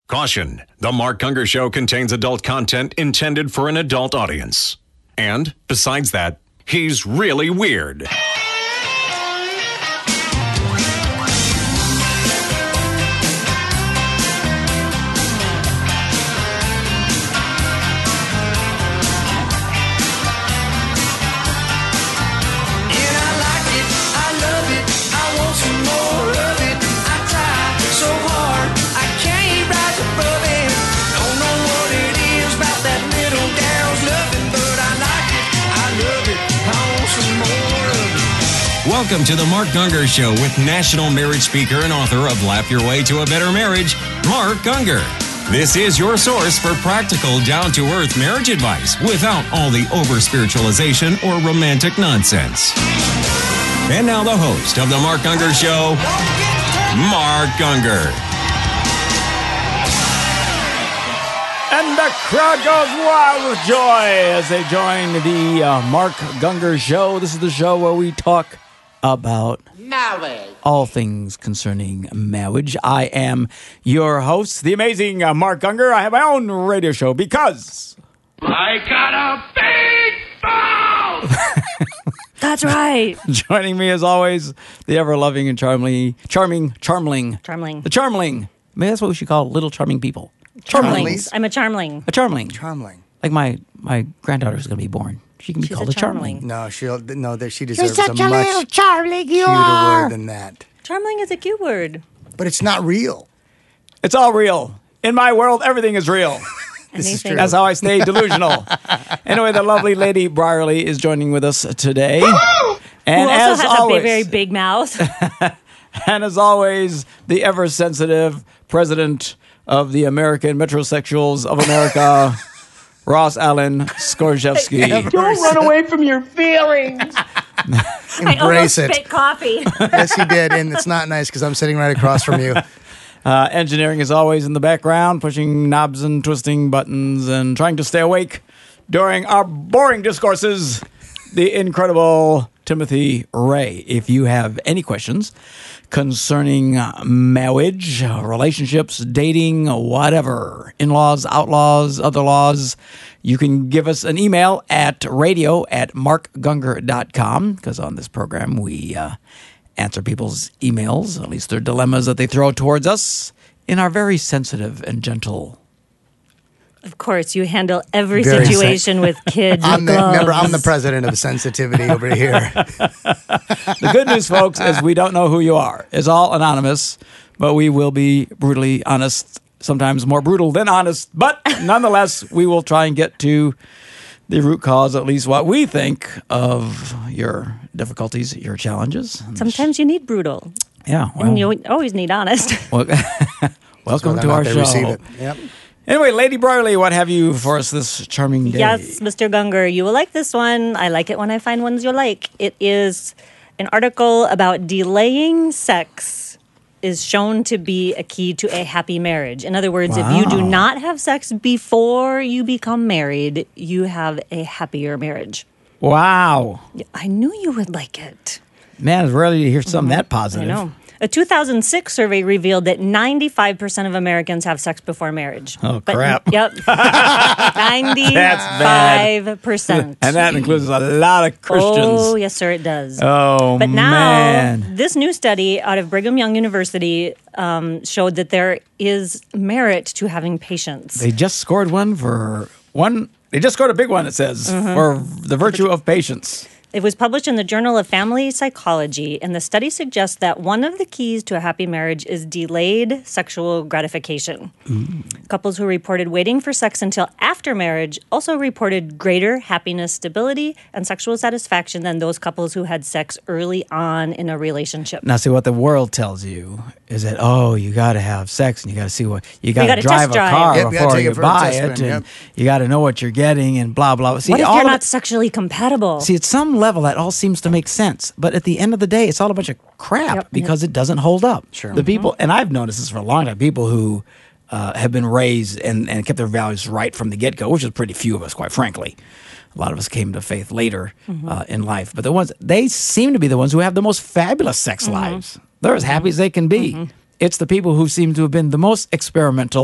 Caution, The Mark Gungor Show contains adult content intended for an adult audience. And, besides that, he's really weird. Welcome to the Mark Gungor Show with national marriage speaker and author of Laugh Your Way to a Better Marriage, Mark Gungor. This is your source for practical, down-to-earth marriage advice without all the over-spiritualization or romantic nonsense. And now the host of the Mark Gungor Show, Mark Gungor. And the crowd goes wild with joy as they join the Mark Gungor Show. This is the show where we talk about marriage. All things concerning marriage. I am your host, the amazing Mark Gungor. I have my own radio show because I got a big mouth! That's right. Joining me as always, the ever-loving and charmling. Charmling. The charmling. Maybe that's what we should call little charming people. Charmlings. I'm a charmling. A charmling. Charmling. Like my granddaughter's going to be born. She can be She's called a a charmling. No, she deserves You're such a a much little charmling, you cuter are. word than that. Charmling is a cute word. But it's not real. It's all real. In my world, everything is real. This is Anything. true. That's how I stay delusional. Anyway, the lovely Lady Brierly is joining with us today. And Who also as has always, a very big mouth. and as always, the ever-sensitive president of the American Metrosexuals of America, Ross Allen Skorjevsky. Don't run away from your feelings! I almost Embrace it. spit coffee. Yes, you did. And it's not nice because I'm sitting right across from you. Engineering is always in the background, pushing knobs and twisting buttons and trying to stay awake during our boring discourses. The incredible Timothy Ray. If you have any questions concerning marriage, relationships, dating, whatever, in-laws, outlaws, other laws, you can give us an email at radio@markgungor.com, because on this program we answer people's emails, at least their dilemmas that they throw towards us, in our very sensitive and gentle. Of course, you handle every Very situation with kids. Remember, I'm the president of sensitivity over here. The good news, folks, is we don't know who you are. It's all anonymous, but we will be brutally honest, sometimes more brutal than honest. But nonetheless, we will try and get to the root cause, at least what we think of your difficulties, your challenges. Sometimes you need brutal. Yeah. And you always need honest. Well, welcome Whether to or our not they show. receive it. Yep. Anyway, Lady Brierly, what have you for us this charming day? Yes, Mr. Gungor, you will like this one. I like it when I find ones you like. It is an article about delaying sex is shown to be a key to a happy marriage. In other words, if you do not have sex before you become married, you have a happier marriage. Wow. I knew you would like it. Man, it's rare to hear something that positive. I know. A 2006 survey revealed that 95% of Americans have sex before marriage. Oh, crap. Yep. 95%. And that includes a lot of Christians. Oh, yes, sir, it does. Oh, But now, man. this new study out of Brigham Young University showed that there is merit to having patience. They just scored They just scored a big one, it says, for the virtue of patience. It was published in the Journal of Family Psychology, and the study suggests that one of the keys to a happy marriage is delayed sexual gratification. Couples who reported waiting for sex until after marriage also reported greater happiness, stability, and sexual satisfaction than those couples who had sex early on in a relationship. Now, see, what the world tells you is that, you got to have sex and you got to see you got to gotta drive test a drive. car Yep, you gotta before take you it for a buy test it. spin, And yep. you got to know what you're getting and blah, blah. See, What if all you're of not it- sexually compatible? See, at some level, that all seems to make sense. But at the end of the day, it's all a bunch of crap Yep. because it doesn't hold up. Sure. The people, and I've noticed this for a long time, people who have been raised and kept their values right from the get-go, which is pretty few of us, quite frankly. A lot of us came to faith later in life. But they seem to be the ones who have the most fabulous sex lives. They're as happy as they can be. It's the people who seem to have been the most experimental,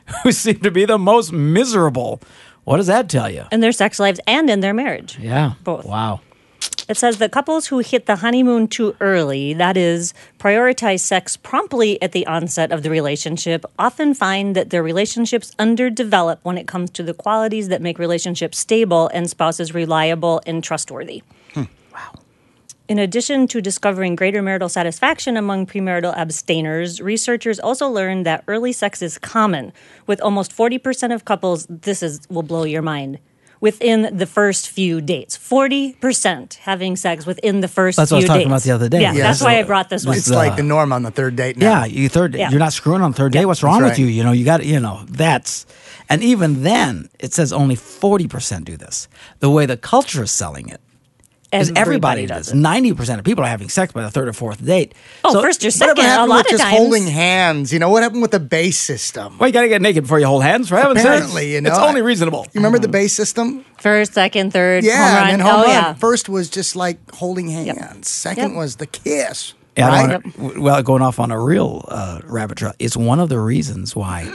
who seem to be the most miserable. What does that tell you? In their sex lives and in their marriage. Yeah. Both. Wow. It says that couples who hit the honeymoon too early, that is, prioritize sex promptly at the onset of the relationship, often find that their relationships underdevelop when it comes to the qualities that make relationships stable and spouses reliable and trustworthy. Wow. In addition to discovering greater marital satisfaction among premarital abstainers, researchers also learned that early sex is common, with almost 40% of couples, will blow your mind, within the first few dates. 40% having sex within the first few dates. That's what I was talking about the other day. Yeah, Yeah, that's so why I brought this one. It's like the norm on the third date now. Yeah, Yeah. you're not screwing on the third day. What's wrong That's with right. you? You know, you got that's, and even then, it says only 40% do this. The way the culture is selling it is everybody does. 90% of people are having sex by the third or fourth date. Oh, first or second, Whatever a happened lot with of just times. holding hands? You know, what happened with the base system? Well, you got to get naked before you hold hands, for heaven's sake. Apparently, you know. It's only reasonable. You remember the base system? First, second, third, Yeah, home run. and then home run. Yeah. First was just like holding hands. Second Yep. was the kiss. Yeah, I right? don't wanna- well, going off on a real rabbit trail, it's one of the reasons why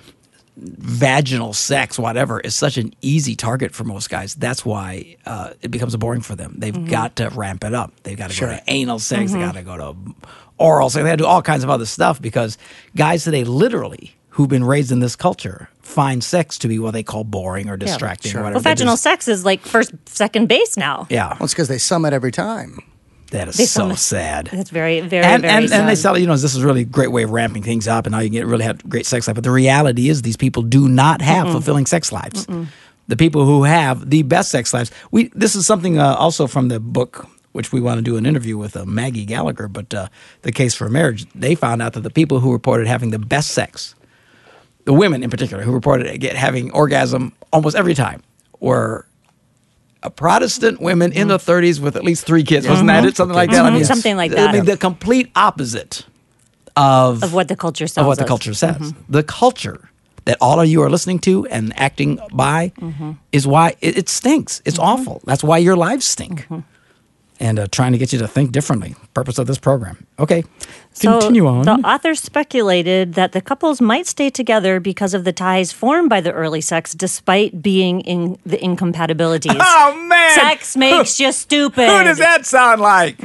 vaginal sex, whatever, is such an easy target for most guys. That's why it becomes boring for them. They've got to ramp it up. They've got to go Sure. to anal sex. They got to go to oral sex. They got to do all kinds of other stuff because guys today, literally, who've been raised in this culture, find sex to be what they call boring or distracting. sure. Or whatever. Well, They vaginal just- sex is like first, second base now. Yeah, Well, it's because they summit every time. that is They so summit- sad. That's very, very, and very and, sad. and they sell, this is really a great way of ramping things up, and now you can really have great sex life. But the reality is, these people do not have fulfilling sex lives. The people who have the best sex lives. This is something also from the book, which we want to do an interview with Maggie Gallagher. But The Case for Marriage, they found out that the people who reported having the best sex, the women in particular, who reported having orgasm almost every time, were Protestant women in the 30s with at least 3 kids. Wasn't that it? Something like that? Mhm, something like that. I mean, the complete opposite of what the culture sells what the us. culture says. The culture that all of you are listening to and acting by is why it stinks. It's awful. That's why your lives stink. And trying to get you to think differently. Purpose of this program. Okay, continue on. The author speculated that the couples might stay together because of the ties formed by the early sex, despite being in the incompatibilities. Oh, man! Sex makes you stupid. Who does that sound like?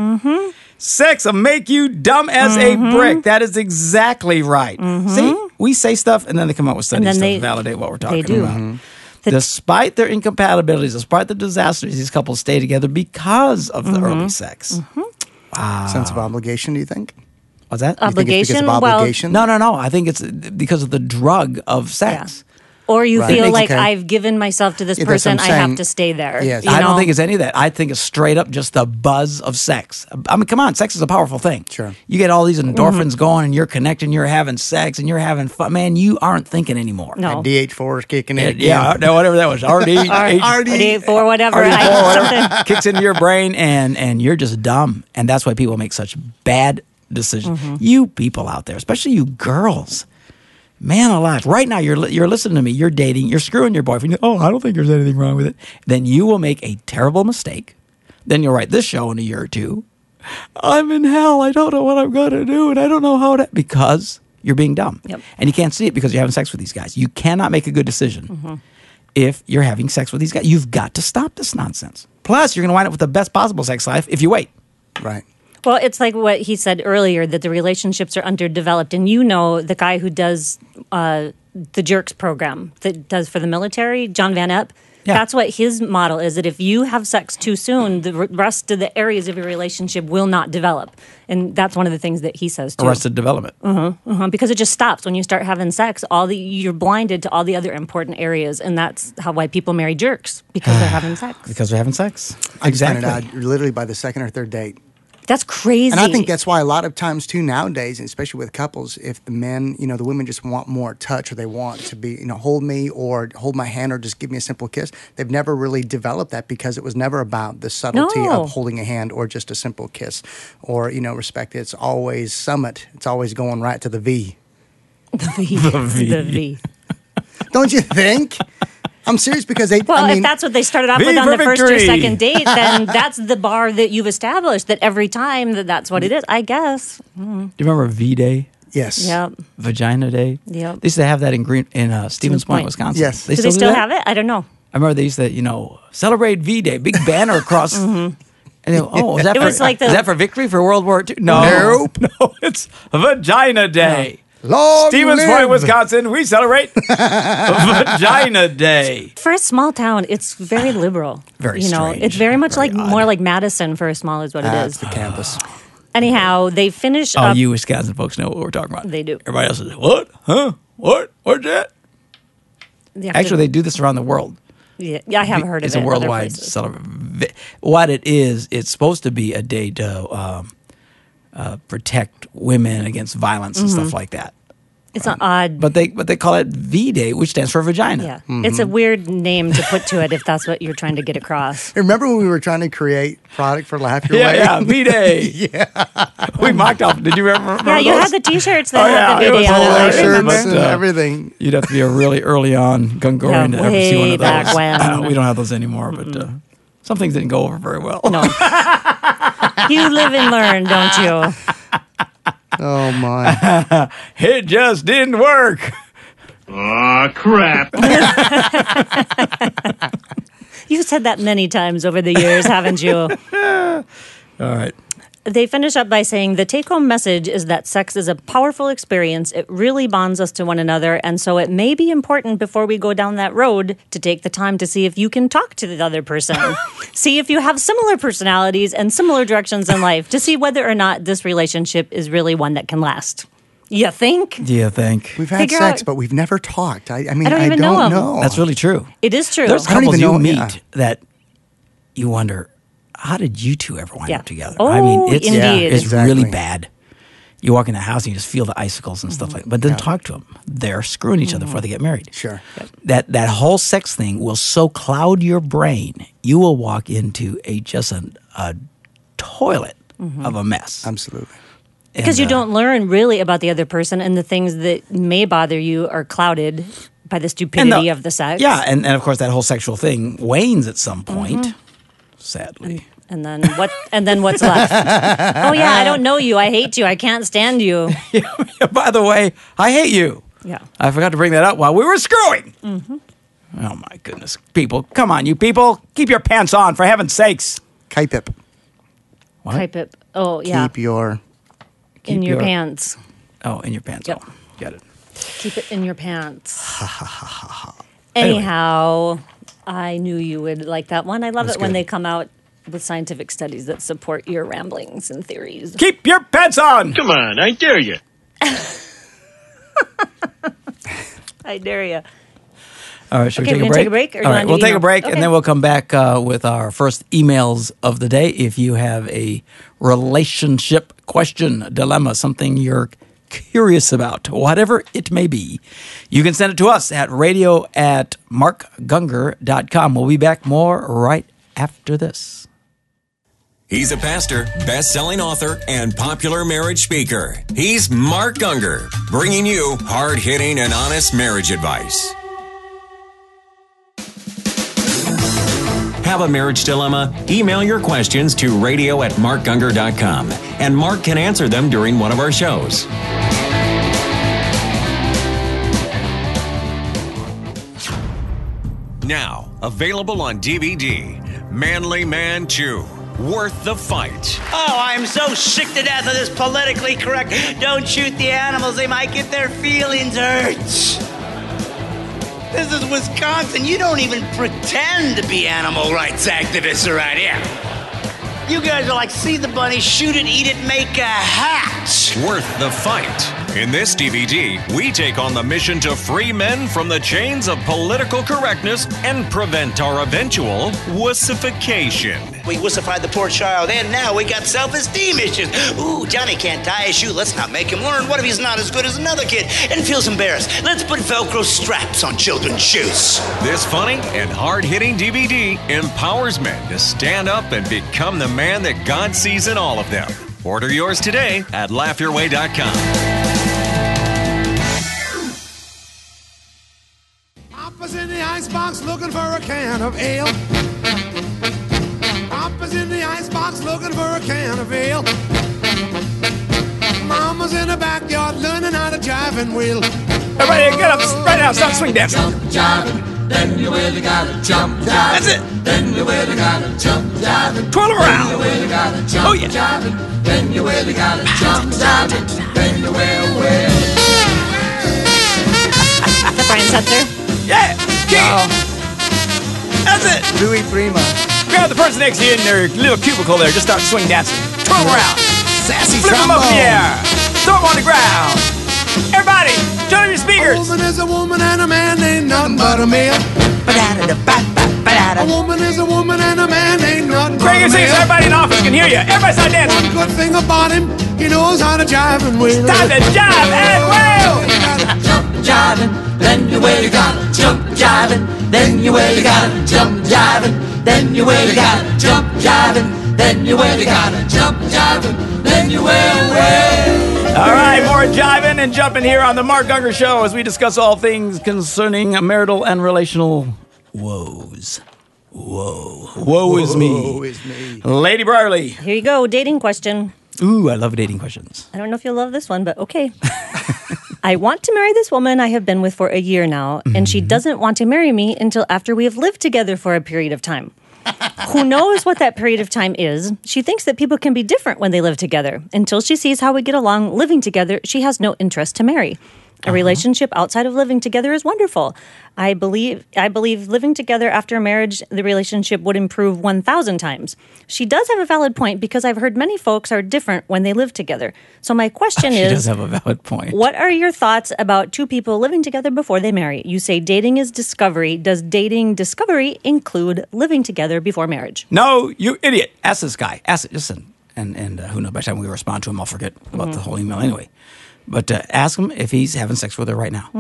Sex will make you dumb as a brick. That is exactly right. See, we say stuff and then they come up with studies then to they- validate what we're talking do. about. Despite their incompatibilities, despite the disasters, these couples stay together because of the early sex. Sense of obligation, do you think? What's that? You think it's because Obligation? of Well, obligation? No. I think it's because of the drug of sex. Or you Right. feel Makes- like okay. I've given myself to this Yeah, that's what person, I'm I have saying. to stay there. Yes. you I don't know? think it's any of that. I think it's straight up just the buzz of sex. I mean, come on, sex is a powerful thing. Sure. You get all these endorphins going and you're connecting, you're having sex and you're having fun. Man, you aren't thinking anymore. No. DH4 is kicking in. Yeah, no, whatever that was. RD for whatever. RD4, I, whatever kicks into your brain and you're just dumb. And that's why people make such bad decisions. You people out there, especially you girls. Man alive. Right now, you're listening to me. You're dating. You're screwing your boyfriend. Oh, I don't think there's anything wrong with it. Then you will make a terrible mistake. Then you'll write this show in a year or two. I'm in hell. I don't know what I'm going to do. And I don't know how to. Because you're being dumb. Yep. And you can't see it because you're having sex with these guys. You cannot make a good decision if you're having sex with these guys. You've got to stop this nonsense. Plus, you're going to wind up with the best possible sex life if you wait. Right. Well, it's like what he said earlier, that the relationships are underdeveloped. And you know the guy who does the Jerks program that does for the military, John Van Epp. Yeah. That's what his model is, that if you have sex too soon, the rest of the areas of your relationship will not develop. And that's one of the things that he says too. Arrested development. Because it just stops when you start having sex. You're blinded to all the other important areas. And that's why people marry jerks, because they're having sex. Because they're having sex. I just found it out literally by the second or third date. That's crazy. And I think that's why a lot of times too nowadays, and especially with couples, if the men, the women just want more touch or they want to be, hold me or hold my hand or just give me a simple kiss, they've never really developed that because it was never about the subtlety No. of holding a hand or just a simple kiss or, respect. It's always summit. It's always going right to the V. the V. Don't you think? I'm serious because Well, if that's what they started off V with on for the first or victory. second date, then that's the bar that you've established, that every time that's what it is, I guess. Do you remember V-Day? Yes. Yep. Vagina Day. Yep. They used to have that in Stevens Point, Point. Wisconsin. Yes. They Do they do still that? have it? I don't know. I remember they used to, celebrate V-Day, big banner across. And they go, is that It was like the- is that for victory for World War II? No. Nope. No, it's Vagina Day. Long Stevens live. Point, Wisconsin, we celebrate Vagina Day. For a small town, it's very liberal. Very strange. It's very much Very like odd. more like Madison for a small is what it That's is. the campus. Anyhow, they finish Oh, up. you Wisconsin folks know what we're talking about. They do. Everybody else is, what? Huh? What? What's that? they have to- Actually, they do this around the world. yeah, I have heard of It's it. a in other worldwide places. celebration. What it is, it's supposed to be a day to protect women against violence and stuff like that. It's an odd. But they call it V-Day, which stands for vagina. Yeah, it's a weird name to put to it if that's what you're trying to get across. Remember when we were trying to create product for Laugh Your Way? Yeah, V-Day. Yeah. We mocked off. Did you remember Yeah, you those? had the T-shirts that Oh, had the yeah, it was video on all it. I over Shirts remember. and But, everything. You'd have to be a really early on Gungorian Yeah, to ever see one way of those. back when. We don't have those anymore, but some things didn't go over very well. No. You live and learn, don't you? Oh my! It just didn't work. Aw, crap. You've said that many times over the years, haven't you? All right. They finish up by saying the take-home message is that sex is a powerful experience. It really bonds us to one another, and so it may be important before we go down that road to take the time to see if you can talk to the other person. See if you have similar personalities and similar directions in life to see whether or not this relationship is really one that can last. You think? Do you think? We've had Figure sex, out- but we've never talked. I mean, I don't I even don't know 'em. know. That's really true. It is true. There's I don't couples even you know- meet yeah. that you wonder, how did you two ever wind Yeah. up together? Oh, I mean, it's indeed. it's Exactly. really bad. You walk in the house and you just feel the icicles and stuff like that. But then talk to them. They're screwing each other before they get married. Sure. That whole sex thing will so cloud your brain, you will walk into a toilet of a mess. Absolutely. Because And, you don't learn really about the other person, and the things that may bother you are clouded by the and stupidity of the sex. Yeah, and of course that whole sexual thing wanes at some point, sadly. And then what? And then what's left? Oh yeah, I don't know you. I hate you. I can't stand you. By the way, I hate you. Yeah. I forgot to bring that up while we were screwing. Oh my goodness. People, come on, you people. Keep your pants on, for heaven's sakes. Kipip. What? Type it. Oh yeah. Keep your. in keep your your- pants. Oh, in your pants. Yep. Oh, get it. Keep it in your pants. Anyhow, I knew you would like that one. I love That's it when good. they come out with scientific studies that support your ramblings and theories. Keep your pants on. Come on, I dare you. I dare you. All right, should Okay, we we're take a gonna break? take a break, or do All you right, wanna we'll do take a email? break, Okay. and then we'll come back with our first emails of the day. If you have a relationship question, dilemma, something you're curious about, whatever it may be, you can send it to us at radio@markgunger.com. We'll be back more right after this. He's a pastor, best-selling author, and popular marriage speaker. He's Mark Gungor, bringing you hard-hitting and honest marriage advice. Have a marriage dilemma? Email your questions to radio@markgunger.com, and Mark can answer them during one of our shows. Now, available on DVD, Manly Man 2, Worth the Fight. Oh, I'm so sick to death of this politically correct. Don't shoot the animals, they might get their feelings hurt. This is Wisconsin. You don't even pretend to be animal rights activists around here. You guys are like, see the bunny, shoot it, eat it, make a hat. Worth the Fight. In this DVD, we take on the mission to free men from the chains of political correctness and prevent our eventual wussification. We wussified the poor child, and now we got self-esteem issues. Ooh, Johnny can't tie his shoe. Let's not make him learn. What if he's not as good as another kid and feels embarrassed? Let's put Velcro straps on children's shoes. This funny and hard-hitting DVD empowers men to stand up and become the man that God sees in all of them. Order yours today at laughyourway.com. Papa's in the icebox looking for a can of ale. Papa's in the icebox looking for a can of ale. Mama's in the backyard learning how to jive and wheel. Everybody get up right now, start swing dancing. Jump jiving, then you really gotta jump jiving. That's it. Then you really gotta jump jiving. Twirl around. Then you really gotta jump Oh, yeah. jiving. Then you really gotta jump jiving. Then you will. Is that Brian Setzer? Yeah. That's it. Louis Prima. Grab the person next to you in their little cubicle there. Just start swing dancing. Twirl around. Sassy Flip them up in the air. Throw them on the ground. Everybody, turn on your A speakers. woman is a woman and a man ain't nothing but a male. A woman is a woman and a man ain't nothing but Bring a your seats so male. everybody in the office can hear you. Everybody start dancing. One good thing about him, he knows how to jive and wheel. Time to jive and wheel. Jump jiving, then you really gotta jump jiving. Then you really gotta jump jiving. Then you really gotta jump jiving. Then you really gotta jump jiving. Then you will. All right, more jiving and jumping here on the Mark Gungor Show as we discuss all things concerning marital and relational woes. Woe is me. Woe is me. Lady Brierly. Here you go. Dating question. Ooh, I love dating questions. I don't know if you'll love this one, but okay. I want to marry this woman I have been with for a year now, and she doesn't want to marry me until after we have lived together for a period of time. Who knows what that period of time is? She thinks that people can be different when they live together. Until she sees how we get along living together, she has no interest to marry. A relationship outside of living together is wonderful. I believe living together after marriage, the relationship would improve 1,000 times. She does have a valid point because I've heard many folks are different when they live together. So my question She is, does have a valid point. what are your thoughts about two people living together before they marry? You say dating is discovery. Does dating discovery include living together before marriage? No, you idiot. Ask this guy. Ask it. Listen. And who knows, by the time we respond to him, I'll forget about the whole email anyway. But ask him if he's having sex with her right now.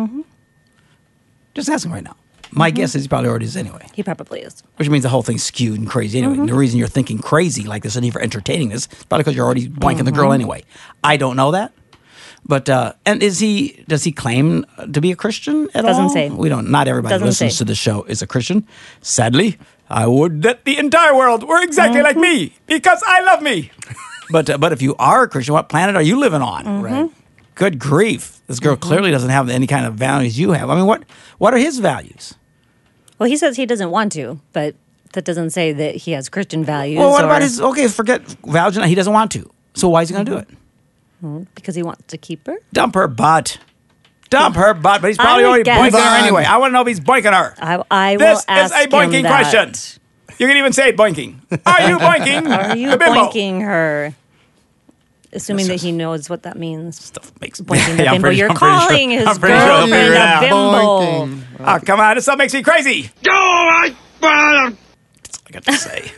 Just ask him right now. My guess is he probably already is anyway. He probably is. Which means the whole thing's skewed and crazy anyway. And the reason you're thinking crazy like this and for entertaining this is probably because you're already blanking the girl anyway. I don't know that. But and does he claim to be a Christian at all? Doesn't say. We don't. Not everybody Doesn't listens say. to the show is a Christian. Sadly, I would that the entire world were exactly like me because I love me. But if you are a Christian, what planet are you living on? Right. Good grief! This girl clearly doesn't have any kind of values you have. I mean, what are his values? Well, he says he doesn't want to, but that doesn't say that he has Christian values. Well, what or- about his? Okay, forget values. He doesn't want to. So why is he going to do it? Because he wants to keep her? Dump her butt. Dump her butt. But he's probably I already guess- boinking her Move on. anyway. I want to know if he's boinking her. I will This ask is a boinking him that. question. You can even say boinking. Are you boinking? Are you a bimbo? boinking her? Assuming that he knows what that means. Stuff makes Boinking the Yeah, I'm bimbo. pretty- You're I'm pretty sure- calling his I'm pretty sure he'll girlfriend figure it a out. bimbo. Boinking. Oh, come on. This stuff makes me crazy. That's all I got to say.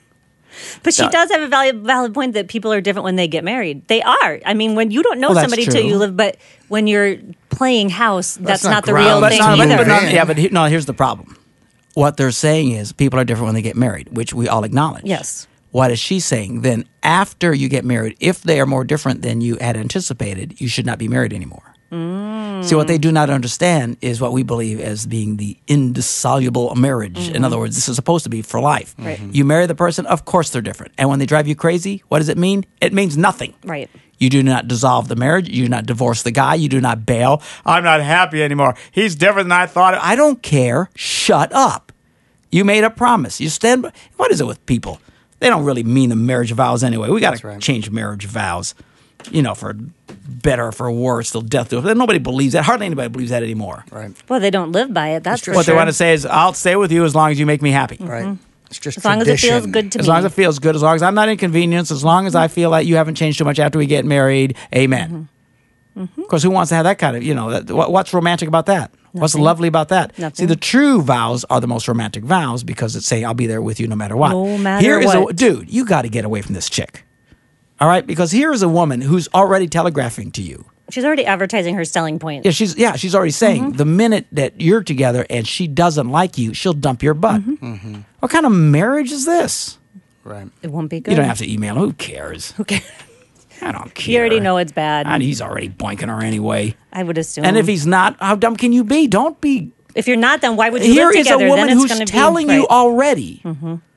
But she does have a valid point that people are different when they get married. They are. I mean, when you don't know Well, that's somebody till true. you live, but when you're playing house, that's not not the ground. real That's thing not- either. but Here's the problem. What they're saying is people are different when they get married, which we all acknowledge. Yes. What is she saying? Then after you get married, if they are more different than you had anticipated, you should not be married anymore. See, what they do not understand is what we believe as being the indissoluble marriage. In other words, this is supposed to be for life. Right. You marry the person, of course they're different. And when they drive you crazy, what does it mean? It means nothing. Right. You do not dissolve the marriage. You do not divorce the guy. You do not bail. I'm not happy anymore. He's different than I thought. I don't care. Shut up. You made a promise. You stand by. What is it with people? They don't really mean the marriage vows anyway. We got to right. change marriage vows. For better or for worse, till death do it. Nobody believes that. Hardly anybody believes that anymore. Right. Well, they don't live by it. That's for What sure. they want to say is, I'll stay with you as long as you make me happy. Right. It's just As long as it feels tradition. good to As me. long as it feels good, as long as I'm not inconvenienced, as long as I feel like you haven't changed too much after we get married, amen. Of course, who wants to have that kind of, what's romantic about that? What's lovely about that? Nothing. See, the true vows are the most romantic vows because it's saying, I'll be there with you no matter what. No matter Here is what. dude, you got to get away from this chick. All right? Because here is a woman who's already telegraphing to you. She's already advertising her selling point. Yeah, she's already saying the minute that you're together and she doesn't like you, she'll dump your butt. What kind of marriage is this? Right. It won't be good. You don't have to email him. Who cares? Who cares? I don't care. You already know it's bad. And he's already boinking her anyway. I would assume. And if he's not, how dumb can you be? Don't be. If you're not, then why would you Here live is a together? woman then it's who's gonna telling be, you right. already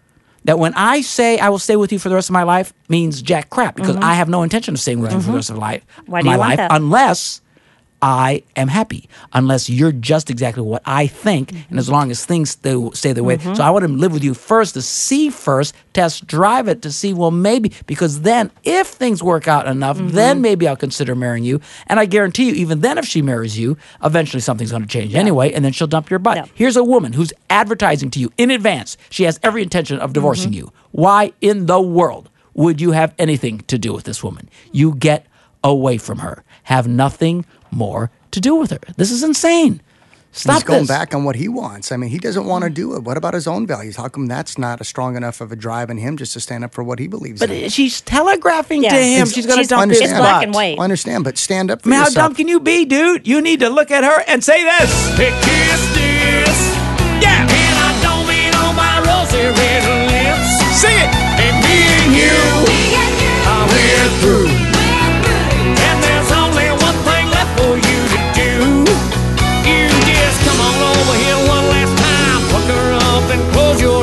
that when I say I will stay with you for the rest of my life means jack crap because I have no intention of staying with you for the rest of Why do you my want life that? unless I am happy, unless you're just exactly what I think, and as long as things stay the way. So I want to live with you first to see first, test drive it to see, well, maybe, because then if things work out enough, then maybe I'll consider marrying you. And I guarantee you, even then if she marries you, eventually something's going to change anyway, and then she'll dump your butt. Yeah. Here's a woman who's advertising to you in advance. She has every intention of divorcing you. Why in the world would you have anything to do with this woman? You get away from her. Have nothing more to do with her. This is insane. Stop He's going this. back on what he wants. I mean, he doesn't want to do it. What about his own values? How come that's not a strong enough of a drive in him just to stand up for what he believes But in? she's telegraphing to Yeah. him. She's going to dump his It's butt. black and white. I understand, but stand up for I mean, how yourself. dumb can you be, dude? You need to look at her and say this. Hey, kiss this. Yeah. And I don't mean on my rosy red lips. Sing it. And me and you, we're through. And there's only one thing left for you to do. You just come on over here one last time. Pucker up and close your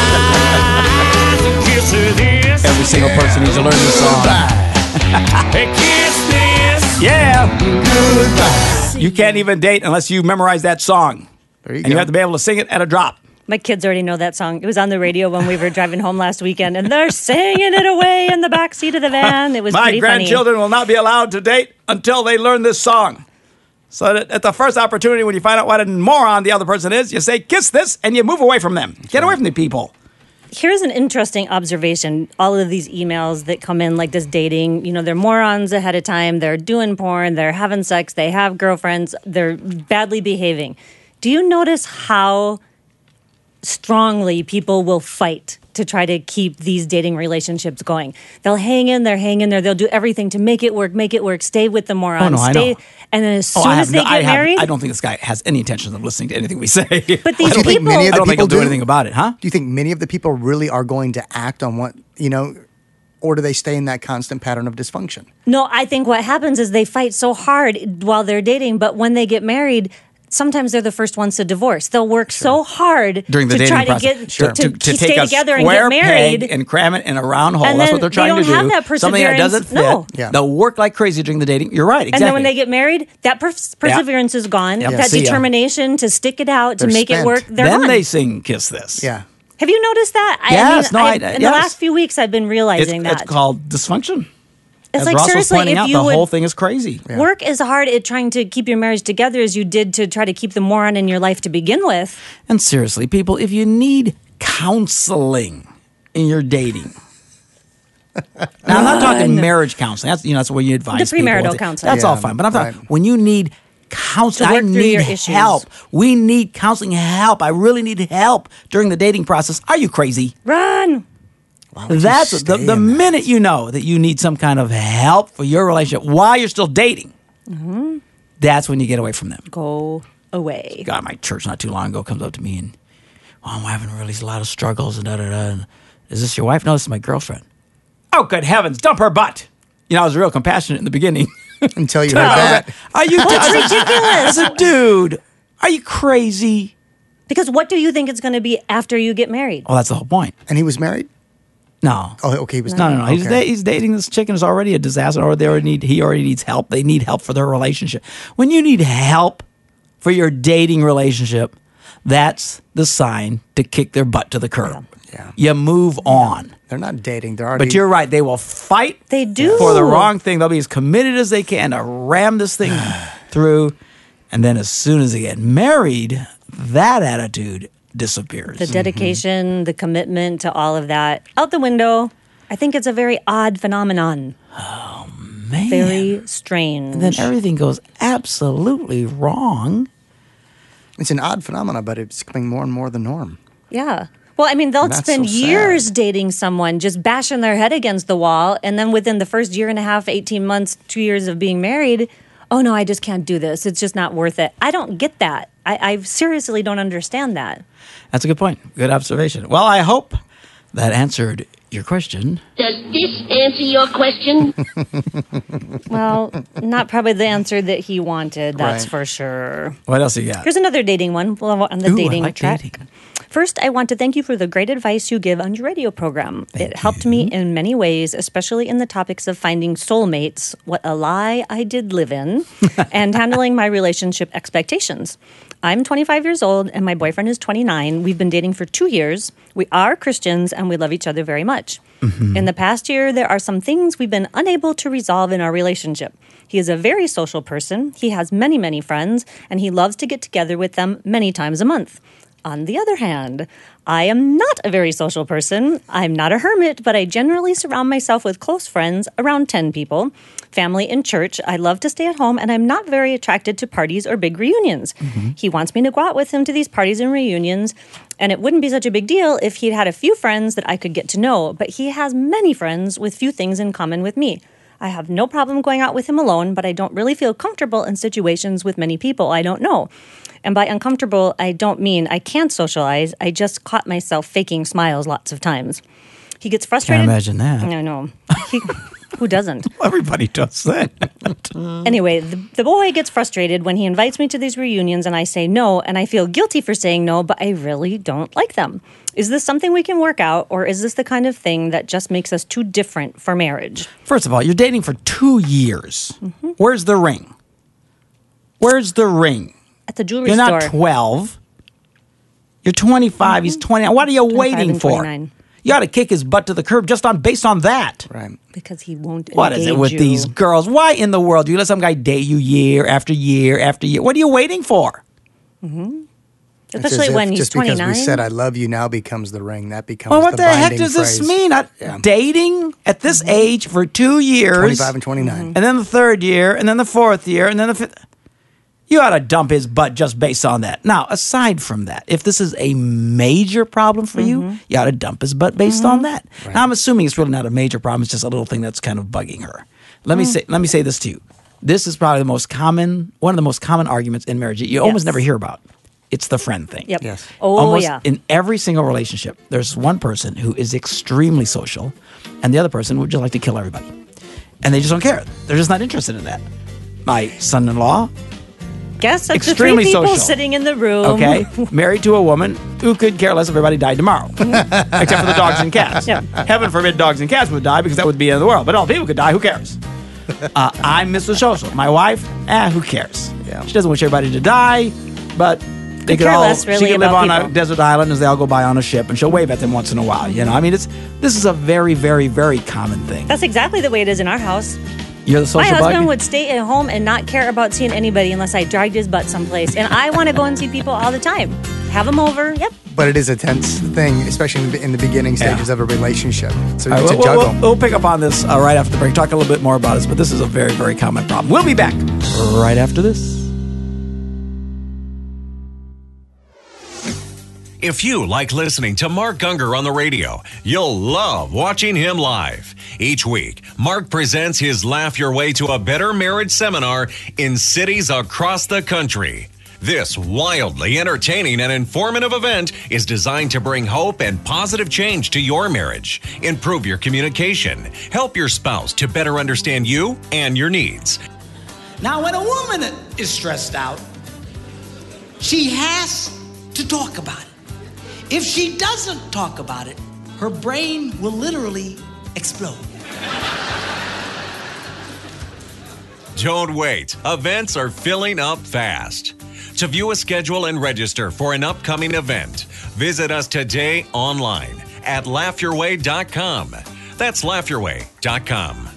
eyes. And kiss this. Every single person needs to learn this song. Hey, kiss this. Yeah. Goodbye. You can't even date unless you memorize that song. There you And go. you have to be able to sing it at a drop. My kids already know that song. It was on the radio when we were driving home last weekend, and they're singing it away in the back seat of the van. It was My pretty grandchildren will not be allowed to date until they learn this song. So that at the first opportunity when you find out what a moron the other person is, you say, kiss this, and you move away from them. Get away from the people. Here's an interesting observation. All of these emails that come in like this dating, they're morons ahead of time. They're doing porn. They're having sex. They have girlfriends. They're badly behaving. Do you notice how strongly people will fight to try to keep these dating relationships going? They'll hang in there. They'll do everything to make it work, stay with the moron. Oh, no, I know. And then as soon as they get married, I don't think this guy has any intention of listening to anything we say. But these Do you think people, many of I the don't think people he'll do anything about it, huh? Do you think many of the people really are going to act on what, or do they stay in that constant pattern of dysfunction? no, I think what happens is they fight so hard while they're dating, but when they get married, sometimes they're the first ones to divorce. They'll work so hard During the to dating try process. to get to stay take a together and square get married. peg and cram it in a round hole. And That's then what they're they trying don't to do. have that Something that doesn't fit. perseverance. No. Yeah. They'll work like crazy during the dating. You're right. Exactly. And then when they get married, that perseverance is gone. Yep. That See ya. determination to stick it out, to They're make it spent. work, they're then gone. they sing "Kiss This." Yeah. Have you noticed that? Yes, in the yes. last few weeks, I've been realizing It's that. called dysfunction. It's As like, Ross was seriously, pointing if out, you the would whole thing is crazy. work as hard at trying to keep your marriage together as you did to try to keep the moron in your life to begin with. And seriously, people, if you need counseling in your dating. Now, I'm not talking marriage counseling. That's where you advise The people. premarital counseling. That's Yeah, all fine. But I'm talking right. when you need counseling. To work I through need your issues. help. We need counseling help. I really need help during the dating process. Are you crazy? Run! That's you the stay in that? minute you know that you need some kind of help for your relationship while you're still dating. That's when you get away from them. Go away. God, my church not too long ago comes up to me and, I'm having really a lot of struggles and da-da-da. And, is this your wife? No, this is my girlfriend. Oh, good heavens, dump her butt. I was real compassionate in the beginning. Until you heard I was that. like, are you That's ridiculous. As a dude, are you crazy? Because what do you think it's going to be after you get married? Well, that's the whole point. And he was married? No. Oh, okay. He was No. Okay. He's dating this chick and it's already a disaster. Or he already needs help. They need help for their relationship. When you need help for your dating relationship, that's the sign to kick their butt to the curb. Yeah. You move on. They're not dating. They're already. But you're right. They will fight They do. for the wrong thing. They'll be as committed as they can to ram this thing through. And then as soon as they get married, that attitude disappears. The dedication, the commitment to all of that out the window. I think it's a very odd phenomenon. Man. Very strange. And then everything goes absolutely wrong. It's an odd phenomenon, but it's becoming more and more the norm. Yeah. Well, I mean, they'll That's spend so sad. years dating someone, just bashing their head against the wall. And then within the first year and a half, 18 months, 2 years of being married, oh no, I just can't do this. It's just not worth it. I don't get that. I seriously don't understand that. That's a good point. Good observation. Well, I hope that answered your question. Does this answer your question? Well, not probably the answer that he wanted, that's Right. for sure. What else you got? Here's another dating one. Well, on the Ooh, I dating like track. dating. First, I want to thank you for the great advice you give on your radio program. It helped me in many ways, especially in the topics of finding soulmates, what a lie I did live in, and handling my relationship expectations. I'm 25 years old and my boyfriend is 29. We've been dating for 2 years. We are Christians and we love each other very much. In the past year, there are some things we've been unable to resolve in our relationship. He is a very social person. He has many, many friends, and he loves to get together with them many times a month. On the other hand, I am not a very social person. I'm not a hermit, but I generally surround myself with close friends, around 10 people, family and church. I love to stay at home, and I'm not very attracted to parties or big reunions. He wants me to go out with him to these parties and reunions, and it wouldn't be such a big deal if he'd had a few friends that I could get to know, but he has many friends with few things in common with me. I have no problem going out with him alone, but I don't really feel comfortable in situations with many people I don't know. And by uncomfortable, I don't mean I can't socialize. I just caught myself faking smiles lots of times. He gets frustrated. Can't imagine that. I know. Who doesn't? Everybody does that. Anyway, the boy gets frustrated when he invites me to these reunions and I say no, and I feel guilty for saying no, but I really don't like them. Is this something we can work out, or is this the kind of thing that just makes us too different for marriage? First of all, you're dating for 2 years. Where's the ring? Where's the ring? At the jewelry You're store. not 12. You're 25. He's 20. What are you waiting for? 29. You ought to kick his butt to the curb based on that. Right. Because he won't What is it with you. these girls? Why in the world do you let some guy date you year after year after year? What are you waiting for? Especially when he's just 29. because we said I love you now becomes the ring. That becomes Well, what the heck binding does this phrase. mean? Dating at this age for 2 years. 25 and 29. And then the third year, and then the fourth year, and then the fifth. You ought to dump his butt just based on that. Now, aside from that, if this is a major problem for you, you ought to dump his butt based on that. Right. Now, I'm assuming it's really not a major problem. It's just a little thing that's kind of bugging her. Let me say this to you. This is probably one of the most common arguments in marriage that you almost never hear about. It's the friend thing. Yep. Yes. Oh, Almost yeah. in every single relationship, there's one person who is extremely social, and the other person would just like to kill everybody. And they just don't care. They're just not interested in that. My son-in-law, Guess that's the extremely 3 people social. sitting in the room. okay, married to a woman who could care less if everybody died tomorrow, except for the dogs and cats. Yeah. Heaven forbid dogs and cats would die because that would be the end of the world. But all people could die. Who cares? I'm Mr. Social. My wife, who cares? Yeah. She doesn't wish everybody to die, but they could care all. less, really, she could live about on a people. desert island as they all go by on a ship, and she'll wave at them once in a while. You know, I mean, this is a very, very, very common thing. That's exactly the way it is in our house. You're the social My husband bug? would stay at home and not care about seeing anybody unless I dragged his butt someplace. And I want to go and see people all the time. Have them over. Yep. But it is a tense thing, especially in the beginning stages of a relationship. So All it's right, a juggle. we'll pick up on this right after the break. Talk a little bit more about this, but this is a very, very common problem. We'll be back right after this. If you like listening to Mark Gungor on the radio, you'll love watching him live. Each week, Mark presents his Laugh Your Way to a Better Marriage seminar in cities across the country. This wildly entertaining and informative event is designed to bring hope and positive change to your marriage, improve your communication, help your spouse to better understand you and your needs. Now, when a woman is stressed out, she has to talk about it. If she doesn't talk about it, her brain will literally explode. Don't wait. Events are filling up fast. To view a schedule and register for an upcoming event, visit us today online at laughyourway.com. That's laughyourway.com.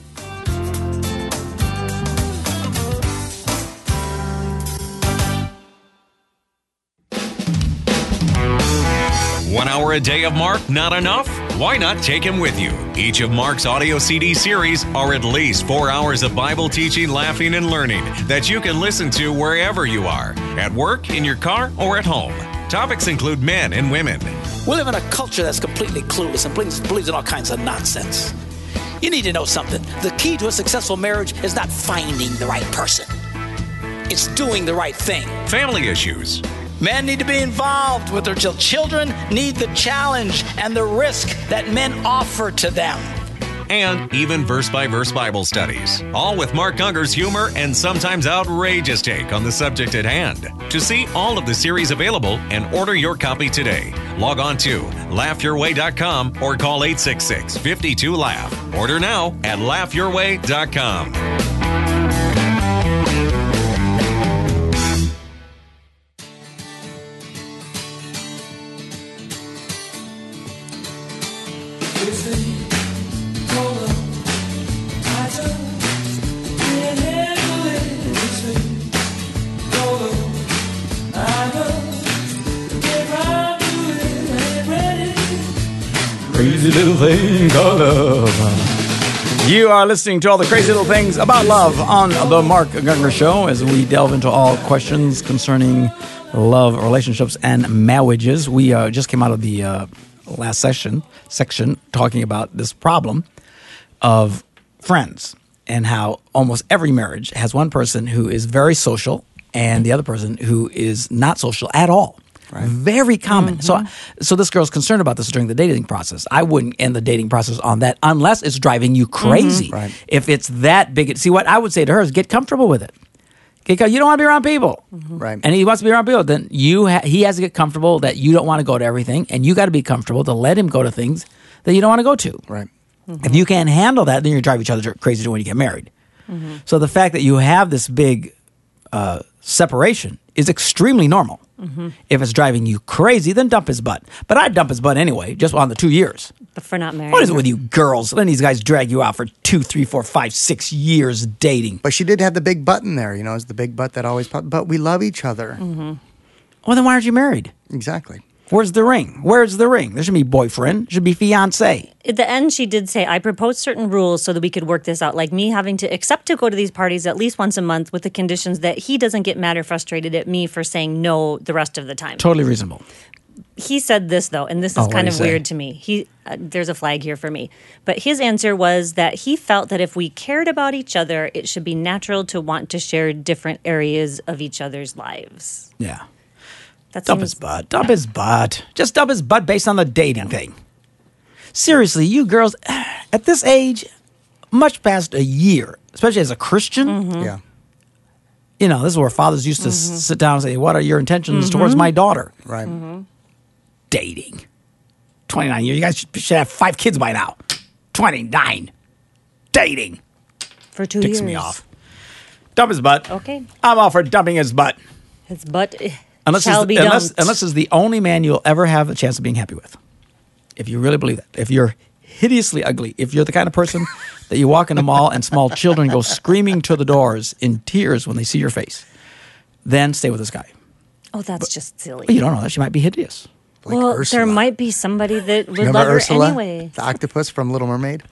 1 hour a day of Mark not enough? Why not take him with you? Each of Mark's audio CD series are at least 4 hours of Bible teaching, laughing, and learning that you can listen to wherever you are, at work, in your car, or at home. Topics include men and women. We live in a culture that's completely clueless and believes in all kinds of nonsense. You need to know something. The key to a successful marriage is not finding the right person. It's doing the right thing. Family issues. Men need to be involved with their children. Children need the challenge and the risk that men offer to them. And even verse-by-verse Bible studies. All with Mark Gungor's humor and sometimes outrageous take on the subject at hand. To see all of the series available and order your copy today, Log on to laughyourway.com or call 866-52-LAUGH. Order now at laughyourway.com. Crazy little thing called love. You are listening to all the crazy little things about love on the Mark Gungor Show as we delve into all questions concerning love, relationships, and marriages. We just came out of the last section talking about this problem of friends and how almost every marriage has one person who is very social and the other person who is not social at all. Right. Very common. Mm-hmm. So this girl's concerned about this during the dating process. I wouldn't end the dating process on that unless it's driving you crazy. Mm-hmm. Right. If it's that big, see what I would say to her is get comfortable with it. You don't want to be around people, right? And he wants to be around people. Then he has to get comfortable that you don't want to go to everything, and you got to be comfortable to let him go to things that you don't want to go to. Right. Mm-hmm. If you can't handle that, then you drive each other crazy when you get married. Mm-hmm. So the fact that you have this big separation is extremely normal. Mm-hmm. If it's driving you crazy, then dump his butt. But I'd dump his butt anyway, just on the 2 years. But for not married. What is it with you girls? Letting these guys drag you out for 2, 3, 4, 5, 6 years dating. But she did have the big butt in there, it's the big butt that always popped. But we love each other. Mm-hmm. Well, then why aren't you married? Exactly. Where's the ring? Where's the ring? There should be boyfriend. There should be fiancé. At the end, she did say, I proposed certain rules so that we could work this out. Like me having to accept to go to these parties at least once a month with the conditions that he doesn't get mad or frustrated at me for saying no the rest of the time. Totally reasonable. He said this, though, and this is kind of weird to me. There's a flag here for me. But his answer was that he felt that if we cared about each other, it should be natural to want to share different areas of each other's lives. Yeah. Dump his butt. Dump his butt. Just dump his butt based on the dating thing. Seriously, you girls, at this age, much past a year, especially as a Christian. Mm-hmm. Yeah. This is where fathers used to sit down and say, what are your intentions towards my daughter? Right. Mm-hmm. Dating. 29 years. You guys should have 5 kids by now. 29. Dating. For 2 years. Ticks me off. Dump his butt. Okay. I'm all for dumping his butt. His butt Unless it's the only man you'll ever have a chance of being happy with. If you really believe that. If you're hideously ugly, if you're the kind of person that you walk in a mall and small children go screaming to the doors in tears when they see your face, then stay with this guy. Oh, that's just silly. Well, you don't know that. She might be hideous. Like well, Ursula. There might be somebody that would Remember love her Ursula, anyway. the octopus from Little Mermaid?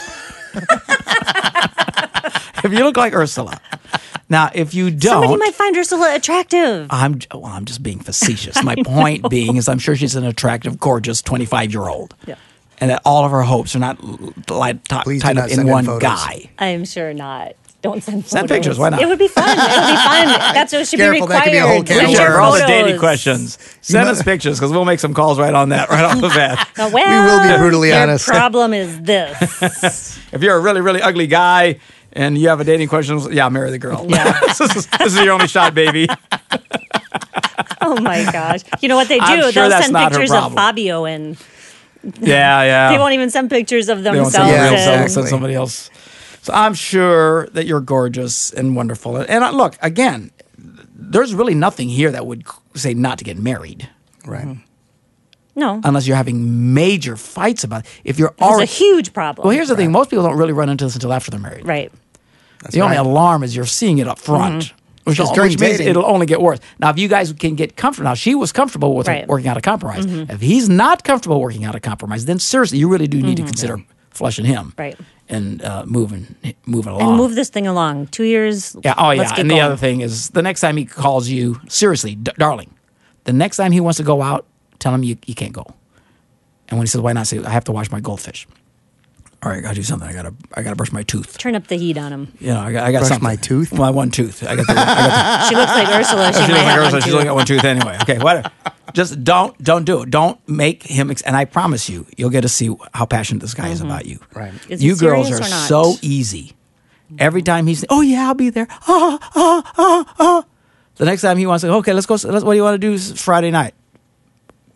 If you look like Ursula. Now, if you don't... Somebody might find Ursula attractive. I'm just being facetious. My point being is I'm sure she's an attractive, gorgeous 25-year-old. Yeah. And that all of her hopes are not tied up in one guy. I'm sure not. Don't send photos. Send pictures. Why not? It would be fun. That's what should Careful, be that could be a whole required. can of Send worms. your For all the photos. dating questions, send us pictures because we'll make some calls right on that, right off the bat. Well, We will be brutally your honest. problem is this. If you're a really, really ugly guy and you have a dating question, marry the girl. Yeah. this is your only shot, baby. Oh my gosh! You know what they do? I'm sure They'll that's send not her pictures of problem. Fabio, and Yeah. they won't even send pictures of They won't themselves. send Yeah, themselves, exactly. send somebody else. So I'm sure that you're gorgeous and wonderful. And look, again, there's really nothing here that would say not to get married. Right. No, Unless you're having major fights about it. If you're it's already... a huge problem. Well, here's the thing. Most people don't really run into this until after they're married. Right. The only right. alarm is you're seeing it up front. Which during means dating. it'll only get worse. Now, if you guys can get comfortable, now she was comfortable with Right. working out a compromise. If he's not comfortable working out a compromise, then seriously, you really do need to consider flushing him, Right. And moving along. And move this thing along. 2 years. Yeah. Oh, let's yeah. get And going. the other thing is, the next time he calls you, seriously, darling, the next time he wants to go out, tell him you can't go. And when he says, "Why not?" Say, "I have to wash my goldfish." All right, I gotta do something. I gotta brush my tooth. Turn up the heat on him. I got Brush something. my tooth? My one tooth. I got the She looks like Ursula. She She might looks like have Ursula. one She's too. only got one tooth anyway. Okay, whatever. Just don't do it. Don't make him. And I promise you'll get to see how passionate this guy is about you. Right. Is he You girls serious are or not? so easy. Every time he's, "Oh yeah, I'll be there." The next time he wants to, "Okay, let's go. What do you want to do Friday night?"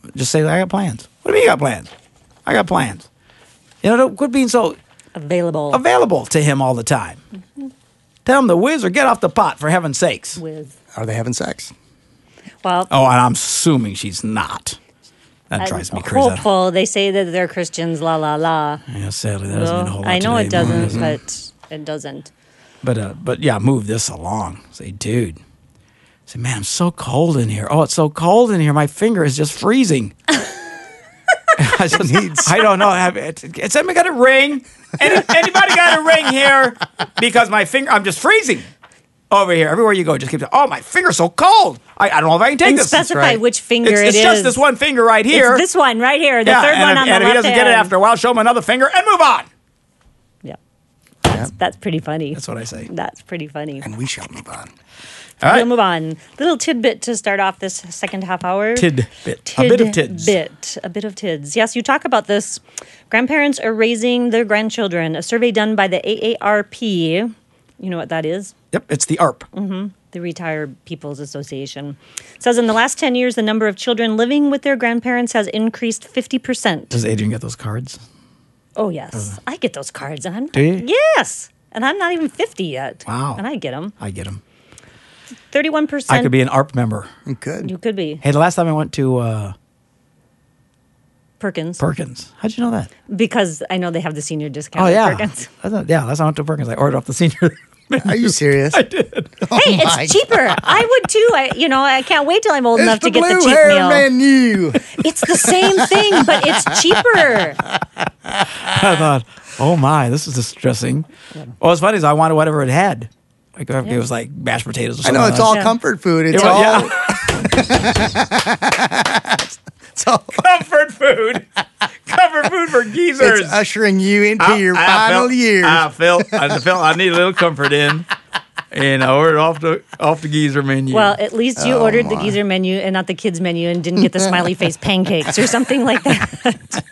Just say, I got plans. What do you mean you got plans? I got plans. You know, don't quit being so available to him all the time. Tell him to whiz or get off the pot, for heaven's sakes. Whiz. Are they having sex? Well, Oh, and I'm assuming she's not. That drives me crazy. hopeful. They say that they're Christians, la la la. Yeah, sadly, that doesn't mean a whole lot I know today, it doesn't, does it? but it doesn't. But yeah, move this along. Say, dude. Say, man, I'm so cold in here. Oh, it's so cold in here. My finger is just freezing. I don't know. Has anybody got a ring? Anybody got a ring here? Because my finger, I'm just freezing over here. Everywhere you go, just keep. Oh, my finger's so cold. I don't know if I can take And this. specify which finger it's it is. just this one finger right here. It's this one right here. The third one on the left And if he doesn't get it hand. after a while, show him another finger and move on. That's pretty funny. That's what I say. That's pretty funny. And we shall move on. All right. We'll move on. Little tidbit to start off this second half hour. Tidbit. A bit of tids. A bit of tids. Yes, you talk about this. Grandparents are raising their grandchildren. A survey done by the AARP. You know what that is? Yep, it's the ARP. The Retired People's Association. Says in the last 10 years, the number of children living with their grandparents has increased 50%. Does Adrian get those cards? Oh, yes. I get those cards. And I'm, Do you? Yes. And I'm not even 50 yet. Wow. And I get them. I get them. 31%. I could be an ARP member. You could. You could be. Hey, the last time I went to Perkins. How'd you know that? Because I know they have the senior discount Oh, at yeah. Perkins. Last time I went to Perkins, I ordered off the senior. Are you serious? I did. Hey, it's cheaper. I would too. I can't wait till I'm old enough to get the cheap hair meal. menu. It's the same thing, but it's cheaper. I thought, oh my, this is distressing. What's funny is I wanted whatever it had. Like it was like mashed potatoes or I something. know it's all comfort food. It's was- all. It's all comfort food. Comfort food for geezers. It's ushering you into your final years. I felt I need a little comfort in. And I ordered off the geezer menu. Well, at least you ordered the geezer menu and not the kids menu and didn't get the smiley face pancakes or something like that.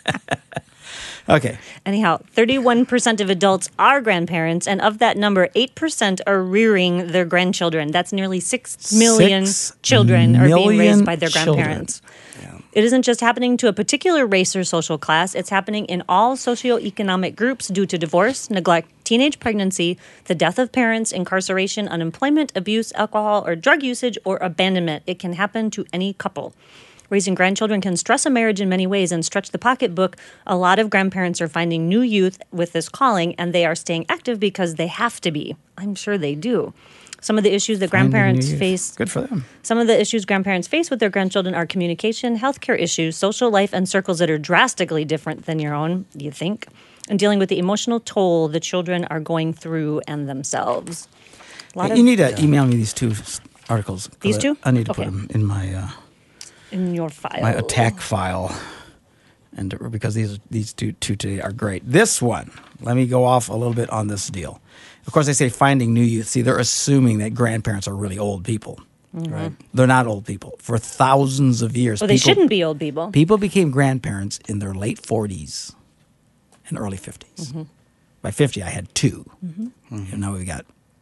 Okay. Anyhow, 31% of adults are grandparents, and of that number, 8% are rearing their grandchildren. That's nearly 6 million 6 children are being raised by their children. grandparents. It isn't just happening to a particular race or social class. It's happening in all socioeconomic groups due to divorce, neglect, teenage pregnancy, the death of parents, incarceration, unemployment, abuse, alcohol or drug usage, or abandonment. It can happen to any couple. Raising grandchildren can stress a marriage in many ways and stretch the pocketbook. A lot of grandparents are finding new youth with this calling, and they are staying active because they have to be. I'm sure they do. Some of the issues that grandparents face. Good for them. Some of the issues grandparents face with their grandchildren are communication, healthcare issues, social life, and circles that are drastically different than your own, do you think? And dealing with the emotional toll the children are going through and themselves. You need to email me these two articles. These two? I need to Okay. put them in my In your file. my attack file, and because these two today are great. This one, let me go off a little bit on this deal. Of course, they say finding new youth. See, they're assuming that grandparents are really old people. Right? They're not old people. For thousands of years, Well, they shouldn't be old people. People became grandparents in their late 40s and early 50s. By 50, I had 2. And now we got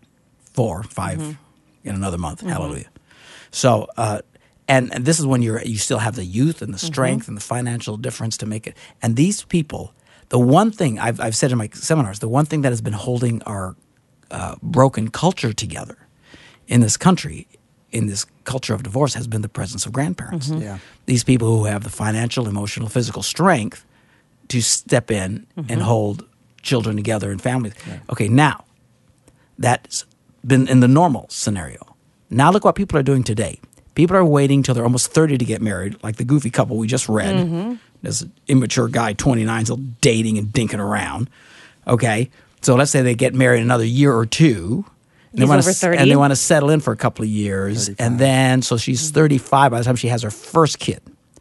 4, 5 in another month. Hallelujah. So, and this is when you still have the youth and the strength and the financial difference to make it. And these people, the one thing I've said in my seminars, the one thing that has been holding our broken culture together in this country, in this culture of divorce, has been the presence of grandparents. Yeah. These people who have the financial, emotional, physical strength to step in and hold children together and families. Right. Okay, now that's been in the normal scenario. Now look what people are doing today. People are waiting till they're almost 30 to get married, like the goofy couple we just read. There's an immature guy, 29, still dating and dinking around. Okay, so let's say they get married another year or two. And He's they over 30. And they want to settle in for a couple of years. 35. And then, so she's 35 by the time she has her first kid.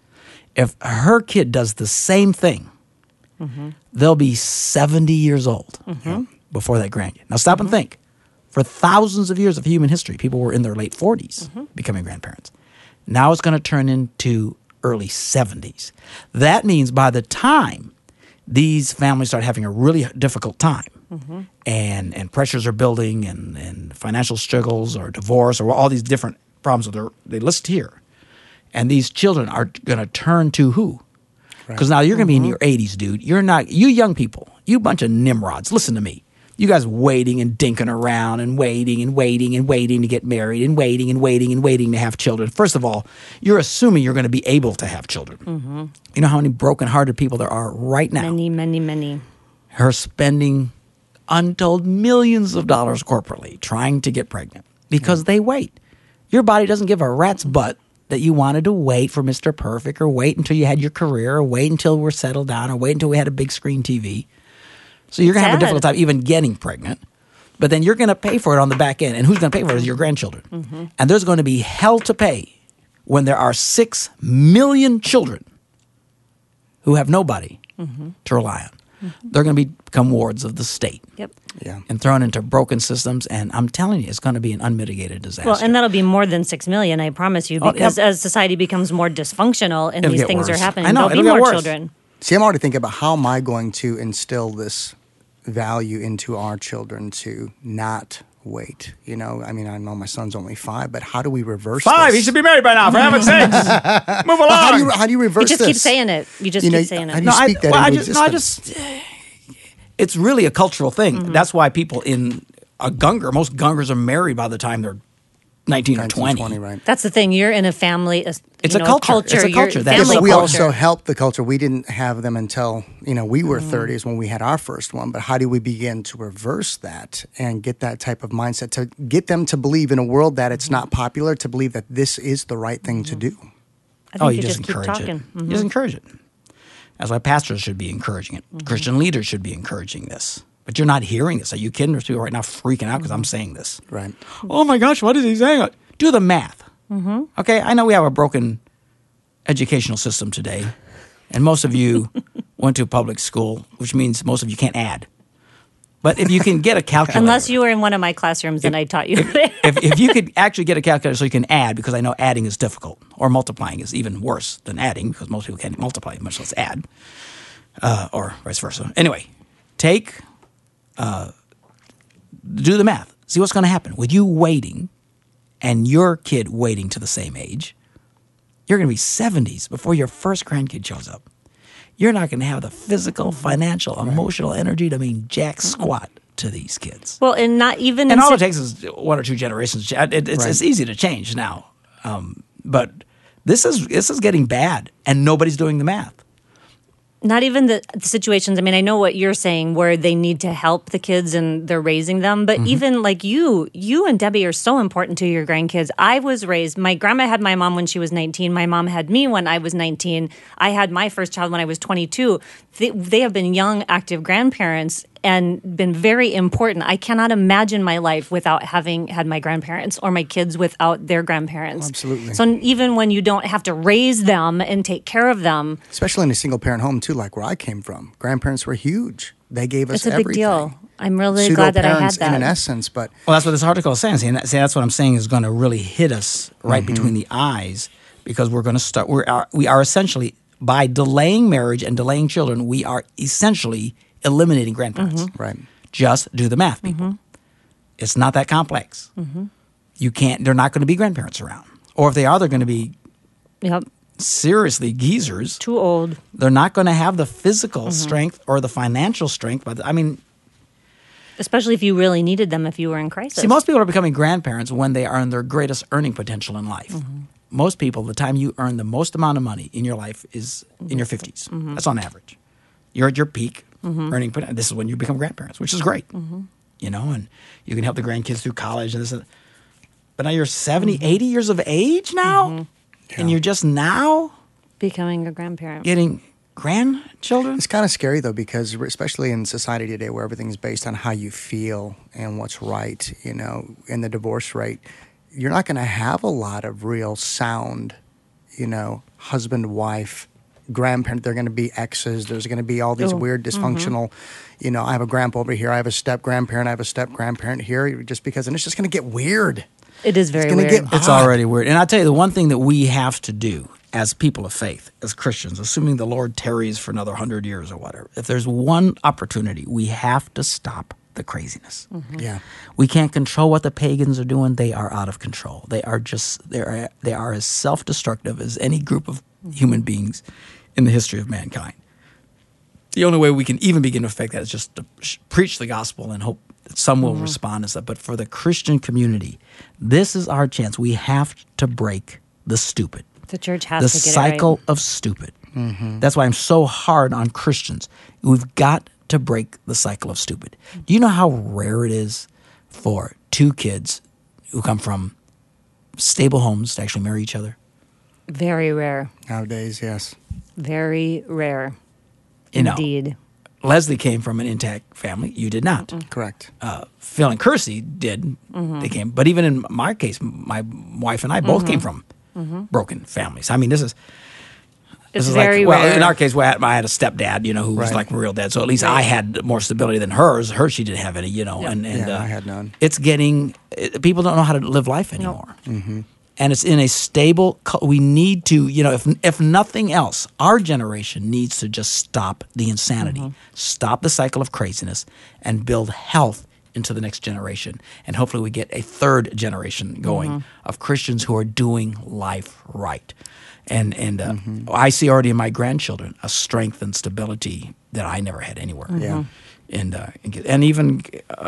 If her kid does the same thing, they'll be 70 years old before that grandkid. Now stop and think. For thousands of years of human history, people were in their late 40s becoming grandparents. Now it's going to turn into early 70s. That means by the time these families start having a really difficult time and pressures are building and financial struggles or divorce or all these different problems that they list here, And these children are going to turn to who? Because now you're going to be in your 80s, dude. You young people, you bunch of nimrods, listen to me. You guys waiting and dinking around and waiting and waiting and waiting to get married and waiting and waiting and waiting to have children. First of all, you're assuming you're going to be able to have children. You know how many broken-hearted people there are right now? Many, many, many. Her spending untold millions of dollars corporately trying to get pregnant because they wait. Your body doesn't give a rat's butt that you wanted to wait for Mr. Perfect or wait until you had your career or wait until we're settled down or wait until we had a big screen TV. So you're going to have a difficult time even getting pregnant. But then you're going to pay for it on the back end. And who's going to pay for it is your grandchildren. And there's going to be hell to pay when there are 6 million children who have nobody to rely on. They're going to become wards of the state. Yep. Yeah. And thrown into broken systems. And I'm telling you, it's going to be an unmitigated disaster. Well, and that'll be more than 6 million, I promise you, because as society becomes more dysfunctional and these things are happening, there'll be more children. See, I'm already thinking about how am I going to instill this value into our children to not wait. You know, I mean, I know my son's only 5, but how do we reverse 5? this? He should be married by now, for heaven's sakes. Move along. How do you reverse You this? just keep saying it. You just keep saying it. How do you speak that into existence? It's really a cultural thing. That's why people in a Gungor, most Gungors are married by the time they're 19 or 20. Right. That's the thing. You're in a family. It's a culture. It's a culture. But we also helped the culture. We didn't have them until we were 30s when we had our first one. But how do we begin to reverse that and get that type of mindset to get them to believe in a world that it's not popular, to believe that this is the right thing to do? I think you just encourage it. You just encourage it. That's why pastors should be encouraging it. Christian leaders should be encouraging this. But you're not hearing this. Are you kidding? There's people right now freaking out because I'm saying this. Right. Oh my gosh, what is he saying? Do the math. Okay, I know we have a broken educational system today, and most of you went to public school, which means most of you can't add. But if you can get a calculator. Unless you were in one of my classrooms and I taught you. if you could actually get a calculator so you can add, because I know adding is difficult, or multiplying is even worse than adding, because most people can't multiply, much less add, or vice versa. Anyway, do the math. See what's going to happen. With you waiting and your kid waiting to the same age, you're going to be 70s before your first grandkid shows up. You're not going to have the physical, financial, emotional energy to mean jack squat to these kids. Well, and not even... And all it takes is 1 or 2 generations. It's easy to change now. But this is getting bad, and nobody's doing the math. Not even the situations. I mean, I know what you're saying, where they need to help the kids and they're raising them. But even like you and Debbie are so important to your grandkids. I was raised, my grandma had my mom when she was 19. My mom had me when I was 19. I had my first child when I was 22. They have been young, active grandparents and been very important. I cannot imagine my life without having had my grandparents, or my kids without their grandparents. Absolutely. So even when you don't have to raise them and take care of them. Especially in a single-parent home, too, like where I came from. Grandparents were huge. They gave us everything. It's a big deal. I'm really glad that I had that. In an essence, but... Well, that's what this article is saying. See, that's what I'm saying is going to really hit us right between the eyes, because we're going to start... We are essentially, by delaying marriage and delaying children, we are essentially eliminating grandparents. Right. Just do the math, people. It's not that complex. You can't... They're not going to be grandparents around. Or if they are, they're going to be... seriously geezers. Too old. They're not going to have the physical strength or the financial strength. But I mean... Especially if you really needed them if you were in crisis. See, most people are becoming grandparents when they are in their greatest earning potential in life. Most people, the time you earn the most amount of money in your life is in your 50s. That's on average. You're at your peak earning potential. This is when you become grandparents, which is great. You know, and you can help the grandkids through college and this. But now you're 70, 80 years of age now? And you're just now becoming a grandparent. Getting grandchildren? It's kind of scary, though, because especially in society today where everything's based on how you feel and what's right, you know, in the divorce rate, you're not going to have a lot of real sound, you know, husband, wife, grandparent. They're going to be exes. There's going to be all these weird dysfunctional, you know, I have a grandpa over here. I have a step-grandparent. I have a step-grandparent here, just because, and it's just going to get weird. It is very weird. It's already weird. And I'll tell you, the one thing that we have to do as people of faith, as Christians, assuming the Lord tarries for another 100 years or whatever, if there's one opportunity, we have to stop the craziness. Yeah. We can't control what the pagans are doing. They are out of control. They are as self-destructive as any group of human beings in the history of mankind. The only way we can even begin to affect that is just to preach the gospel and hope that some will respond and stuff. But for the Christian community, this is our chance. We have to break the stupid. The church has the to get cycle it right. of stupid. That's why I'm so hard on Christians. We've got to break the cycle of stupid. Do you know how rare it is for two kids who come from stable homes to actually marry each other? Very rare. Nowadays, yes. Very rare. You know, Indeed. Leslie came from an intact family. You did not. Correct. Phil and Kirsty did. They came. But even in my case, my wife and I both came from broken families. I mean, this is very like, rare. well, in our case, I had a stepdad, who was like a real dad. So at least I had more stability than hers. Hers, she didn't have any, and I had none. It's people don't know how to live life anymore. And it's in a stable, we need to, if nothing else, our generation needs to just stop the insanity, stop the cycle of craziness, and build health into the next generation. And hopefully we get a third generation going of Christians who are doing life right. And I see already in my grandchildren a strength and stability that I never had anywhere. Yeah. And even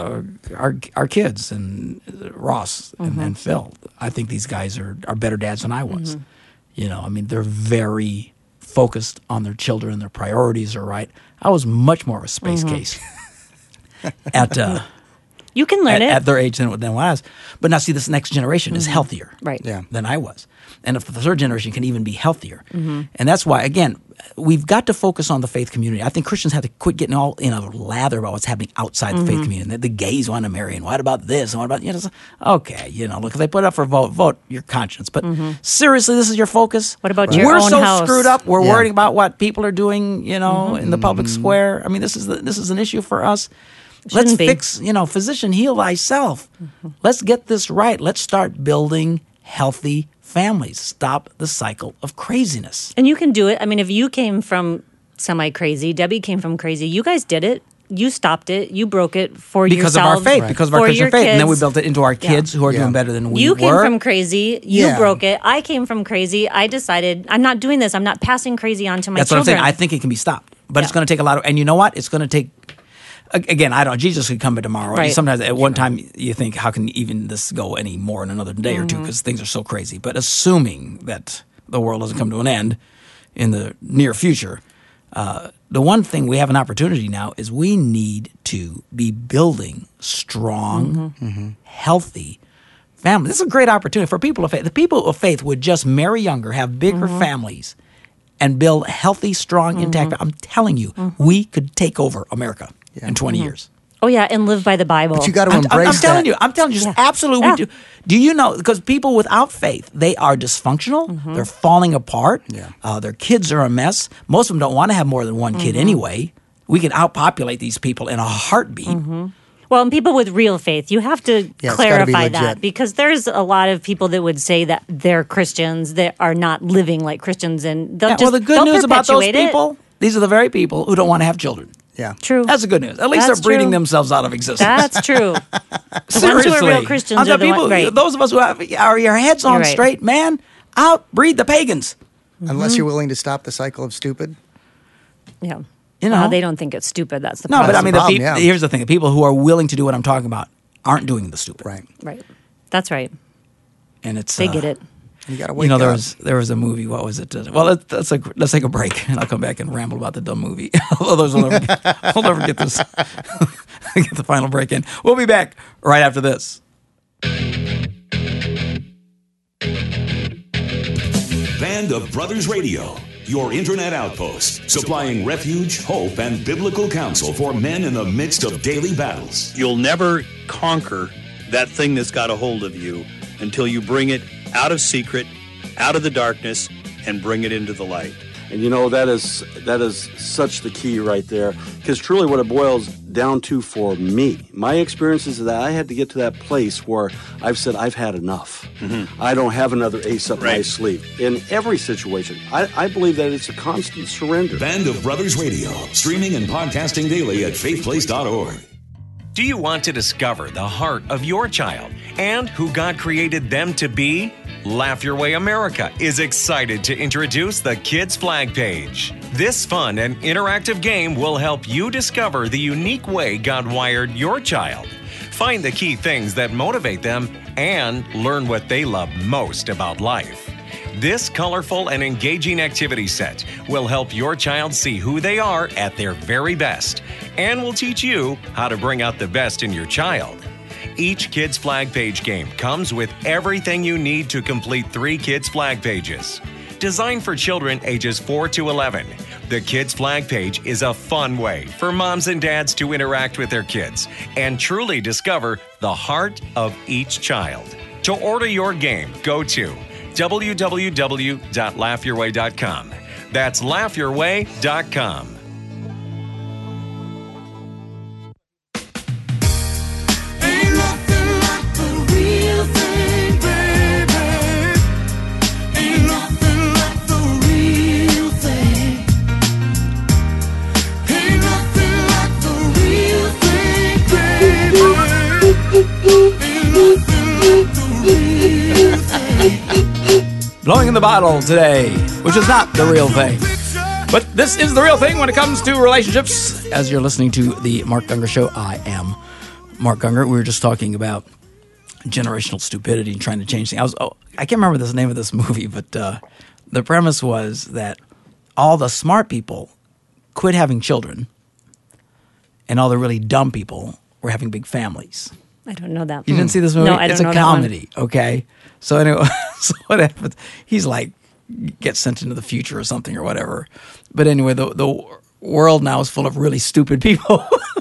our kids and Ross and Phil, I think these guys are better dads than I was. They're very focused on their children. Their priorities are right. I was much more of a space case at you can learn it at their age than what I was. But now, see, this next generation is healthier than I was. And if the third generation can even be healthier. And that's why, again, we've got to focus on the faith community. I think Christians have to quit getting all in a lather about what's happening outside the faith community. The gays want to marry, and what about this? And what about, okay, look, if they put it up for vote your conscience. But seriously, this is your focus? What about your own We're so house? screwed up. We're worried about what people are doing, in the public square. I mean, this is an issue for us. Let's fix, physician, heal thyself. Let's get this right. Let's start building healthy families. Stop the cycle of craziness. And you can do it. I mean, if you came from semi-crazy, Debbie came from crazy, you guys did it. You stopped it. You broke it for because yourselves. Of our faith, because of our Christian faith. And then we built it into our kids who are doing better than we You were. came from crazy. You broke it. I came from crazy. I decided, I'm not doing this. I'm not passing crazy on to my children. That's what I'm saying. I think it can be stopped. But it's going to take a lot of, and you know what? It's going to take, again, I don't, Jesus could come by tomorrow. Right. Sometimes at one time you think, how can even this go any more in another day or two? Because things are so crazy. But assuming that the world doesn't come to an end in the near future, the one thing we have an opportunity now is we need to be building strong, healthy families. This is a great opportunity for people of faith. The people of faith would just marry younger, have bigger families, and build healthy, strong, intact. I'm telling you, we could take over America in 20 years. Oh, yeah, and live by the Bible. But you got to embrace I'm telling you, just absolutely. Do you know, because people without faith, they are dysfunctional. They're falling apart. Their kids are a mess. Most of them don't want to have more than one kid anyway. We can outpopulate these people in a heartbeat. Well, and people with real faith, you have to clarify that legit. because there's a lot of people that would say that they're Christians that are not living like Christians, and they'll well, the good news about those people, these are the very people who don't want to have children. Yeah, true. That's the good news. At least That's they're breeding true. themselves out of existence. That's true. The ones who are real Christians I'm are the people, ones, right. Those of us who are your heads on right. straight, man, outbreed the pagans. Unless you're willing to stop the cycle of stupid. Yeah. Well, they don't think it's stupid. That's the no, problem. but I mean, problem, here's the thing: the people who are willing to do what I'm talking about aren't doing the stupid. Right. That's right. And it's they get it. You got to wake up. There was a movie. What was it? Well, let's take a break, and I'll come back and ramble about the dumb movie. We'll never get this. Get the final break in. We'll be back right after this. Band of Brothers Radio, your internet outpost, supplying refuge, hope, and biblical counsel for men in the midst of daily battles. You'll never conquer that thing that's got a hold of you until you bring it out of secret, out of the darkness, and bring it into the light. And that is such the key right there. Because truly what it boils down to for me, my experience is that I had to get to that place where I've said I've had enough. I don't have another ace up my sleeve. In every situation, I believe that it's a constant surrender. Band of Brothers Radio, streaming and podcasting daily at faithplace.org. Do you want to discover the heart of your child and who God created them to be? Laugh Your Way America is excited to introduce the Kids Flag Page. This fun and interactive game will help you discover the unique way God wired your child. Find the key things that motivate them and learn what they love most about life. This colorful and engaging activity set will help your child see who they are at their very best and will teach you how to bring out the best in your child. Each Kids Flag Page game comes with everything you need to complete 3 Kids Flag Pages. Designed for children ages 4 to 11, the Kids Flag Page is a fun way for moms and dads to interact with their kids and truly discover the heart of each child. To order your game, go to www.laughyourway.com. That's laughyourway.com. Blowing in the bottle today, which is not the real thing. But this is the real thing when it comes to relationships. As you're listening to the Mark Gungor Show, I am Mark Gungor. We were just talking about generational stupidity and trying to change things. I can't remember the name of this movie, but the premise was that all the smart people quit having children and all the really dumb people were having big families. I don't know that. You didn't see this movie? No, I don't know It's a comedy, okay? So anyway, so what happens? He's like, gets sent into the future or something or whatever. But anyway, the world now is full of really stupid people.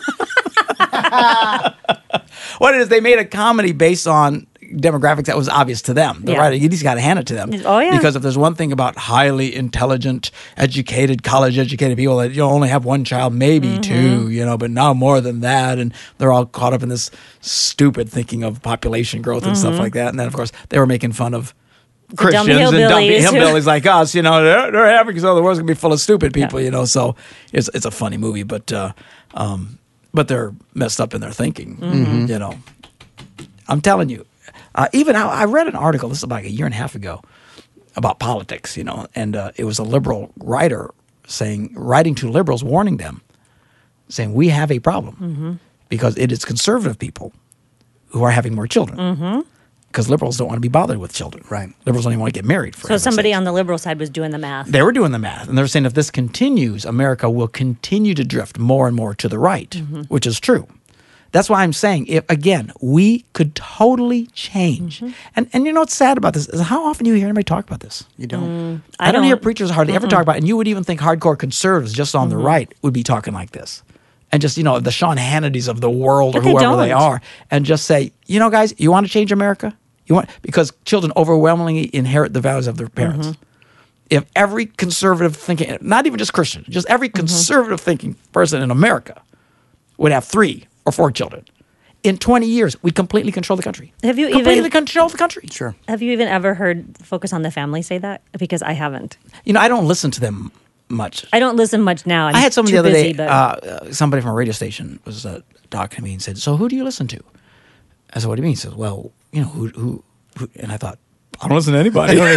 What it is, they made a comedy based on demographics that was obvious to them. The writer, you just got to hand it to them. Oh, yeah. Because if there's one thing about highly intelligent, educated, college-educated people, that you only have one child, maybe two, but now more than that. And they're all caught up in this stupid thinking of population growth and stuff like that. And then, of course, they were making fun of Christians and dumb hillbillies like us. They're having, so the world's going to be full of stupid people, So it's a funny movie, but they're messed up in their thinking, I'm telling you. Even I read an article, this is about a year and a half ago, about politics, and it was a liberal writer writing to liberals, warning them, saying we have a problem because it is conservative people who are having more children because liberals don't want to be bothered with children. Right. Liberals don't even want to get married. So somebody on the liberal side was doing the math. They were doing the math, and they're saying if this continues, America will continue to drift more and more to the right, which is true. That's why I'm saying, we could totally change. And you know what's sad about this is how often you hear anybody talk about this? You don't. I don't hear preachers hardly ever talk about it. And you would even think hardcore conservatives just on the right would be talking like this. And just, the Sean Hannitys of the world or whoever they are. And just say, guys, you want to change America? Because children overwhelmingly inherit the values of their parents. If every conservative thinking, not even just Christian, just every conservative thinking person in America would have 3 or 4 children. In 20 years, we completely control the country. Have you completely control the country? Sure. Have you even ever heard Focus on the Family say that? Because I haven't. I don't listen to them much. I don't listen much now. I had someone the other day, somebody from a radio station was talking to me and said, so who do you listen to? I said, what do you mean? He says, well, who? And I thought, I don't listen to anybody. You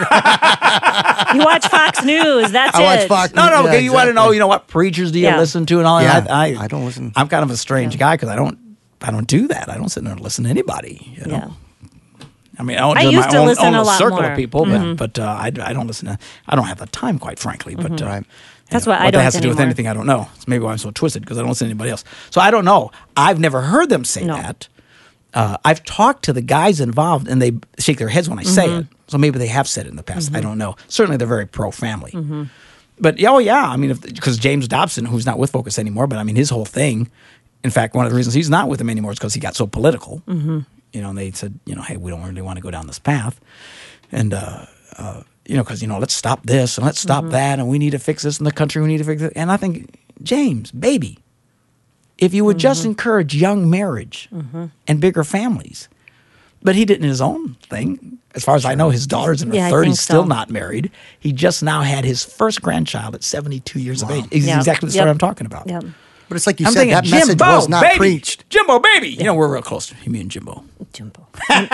watch Fox News. That's it. I watch Fox News. No, because you want to know, what preachers do you listen to and all that. I don't listen. I'm kind of a strange guy because I don't do that. I don't sit there and listen to anybody. Yeah. I mean, I used to listen a lot circle more. of people, but I don't listen to. I don't have the time, quite frankly. But that's what I what don't. That has to do with anymore. anything I don't know. It's maybe why I'm so twisted because I don't listen to anybody else. So I don't know. I've never heard them say that. I've talked to the guys involved, and they shake their heads when I say it. So maybe they have said it in the past. I don't know. Certainly, they're very pro-family. But, I mean, because James Dobson, who's not with Focus anymore, but, I mean, his whole thing, in fact, one of the reasons he's not with them anymore is because he got so political. And they said, hey, we don't really want to go down this path. And, because, let's stop this and let's stop that, and we need to fix this in the country, we need to fix it. And I think, James, baby, if you would just encourage young marriage and bigger families. But he did in his own thing. As far as I know, his daughter's in her 30s, still not married. He just now had his first grandchild at 72 years of age. Exactly the story I'm talking about. But it's like you I'm said, thinking, that message Jimbo, was not baby. preached. Jimbo, baby. You know, we're real close. Me and Jimbo. Jimbo.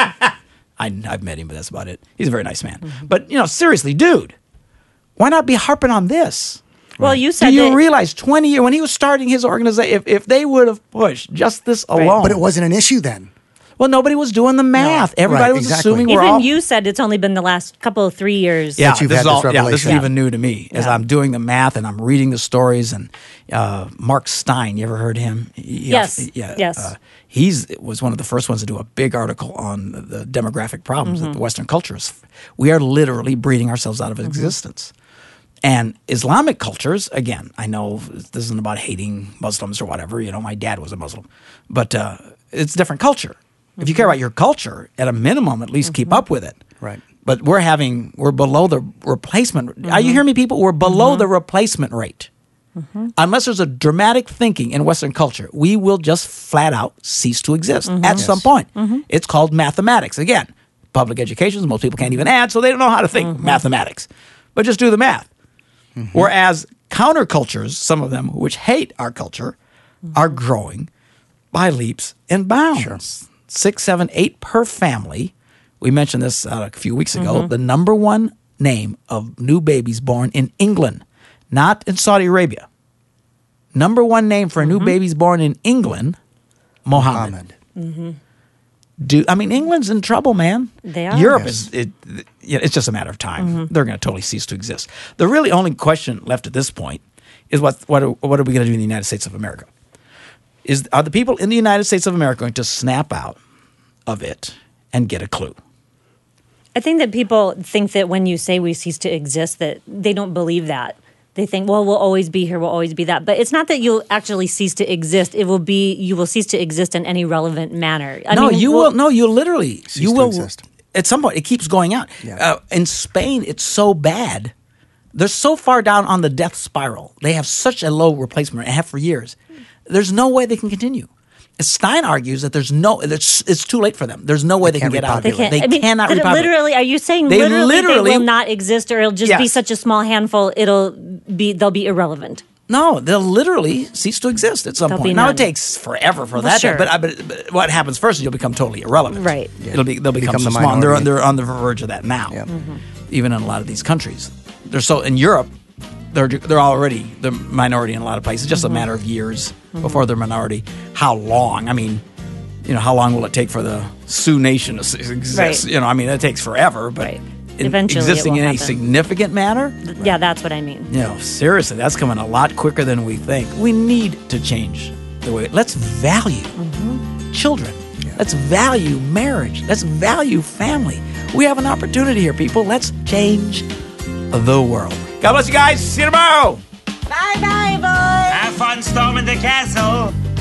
I've met him, but that's about it. He's a very nice man. But, seriously, dude, why not be harping on this? Well, you said Do you that- realize 20 years, when he was starting his organization, if they would have pushed just this alone. But it wasn't an issue then. Well, nobody was doing the math. Everybody was assuming we're Even all... you said it's only been the last couple of 3 years. Yeah, you've this had is all, this yeah, this is revelation. even new to me as I'm doing the math and I'm reading the stories. And Mark Stein, you ever heard him? Yes. Yes. He was one of the first ones to do a big article on the demographic problems that the Western culture is. We are literally breeding ourselves out of existence. And Islamic cultures, again, I know this isn't about hating Muslims or whatever. My dad was a Muslim. But it's a different culture. If you care about your culture, at a minimum, at least keep up with it. Right. But we're below the replacement. Are you hearing me, people? We're below the replacement rate. Unless there's a dramatic thinking in Western culture, we will just flat out cease to exist at some point. It's called mathematics. Again, public education, most people can't even add, so they don't know how to think mathematics. But just do the math. Whereas countercultures, some of them which hate our culture, are growing by leaps and bounds. Sure. 6, 7, 8 per family. We mentioned this a few weeks ago. The number one name of new babies born in England, not in Saudi Arabia. Number one name for new babies born in England, Mohammed. England's in trouble, man. They are. Europe it's just a matter of time. They're going to totally cease to exist. The really only question left at this point is what are we going to do in the United States of America? Are the people in the United States of America going to snap out of it and get a clue? I think that people think that when you say we cease to exist, that they don't believe that. They think, well, we'll always be here, we'll always be that. But it's not that you'll actually cease to exist. It will be you will cease to exist in any relevant manner. You literally cease to exist. At some point. It keeps going out. Yeah. In Spain, it's so bad. They're so far down on the death spiral. They have such a low replacement rate, and have for years. There's no way they can continue. Stein argues that it's too late for them. There's no way they can get out of it. They cannot repopulate. Literally, are you saying they will not exist, or it'll just be such a small handful? They'll be irrelevant. No, they'll literally cease to exist at some point. Now it takes forever for that. Sure. But what happens first is you'll become totally irrelevant. Right. Yeah. They'll become so small. And they're on the verge of that now. Yep. Even in a lot of these countries, in Europe. They're already the minority in a lot of places. It's just a matter of years before they're minority. How long? How long will it take for the Sioux Nation to exist? Right. It takes forever. But eventually, existing it will in a happen. significant manner. Yeah, that's what I mean. Seriously, that's coming a lot quicker than we think. We need to change the way. Let's value children. Yeah. Let's value marriage. Let's value family. We have an opportunity here, people. Let's change the world. God bless you guys. See you tomorrow. Bye-bye, boys. Have fun storming the castle.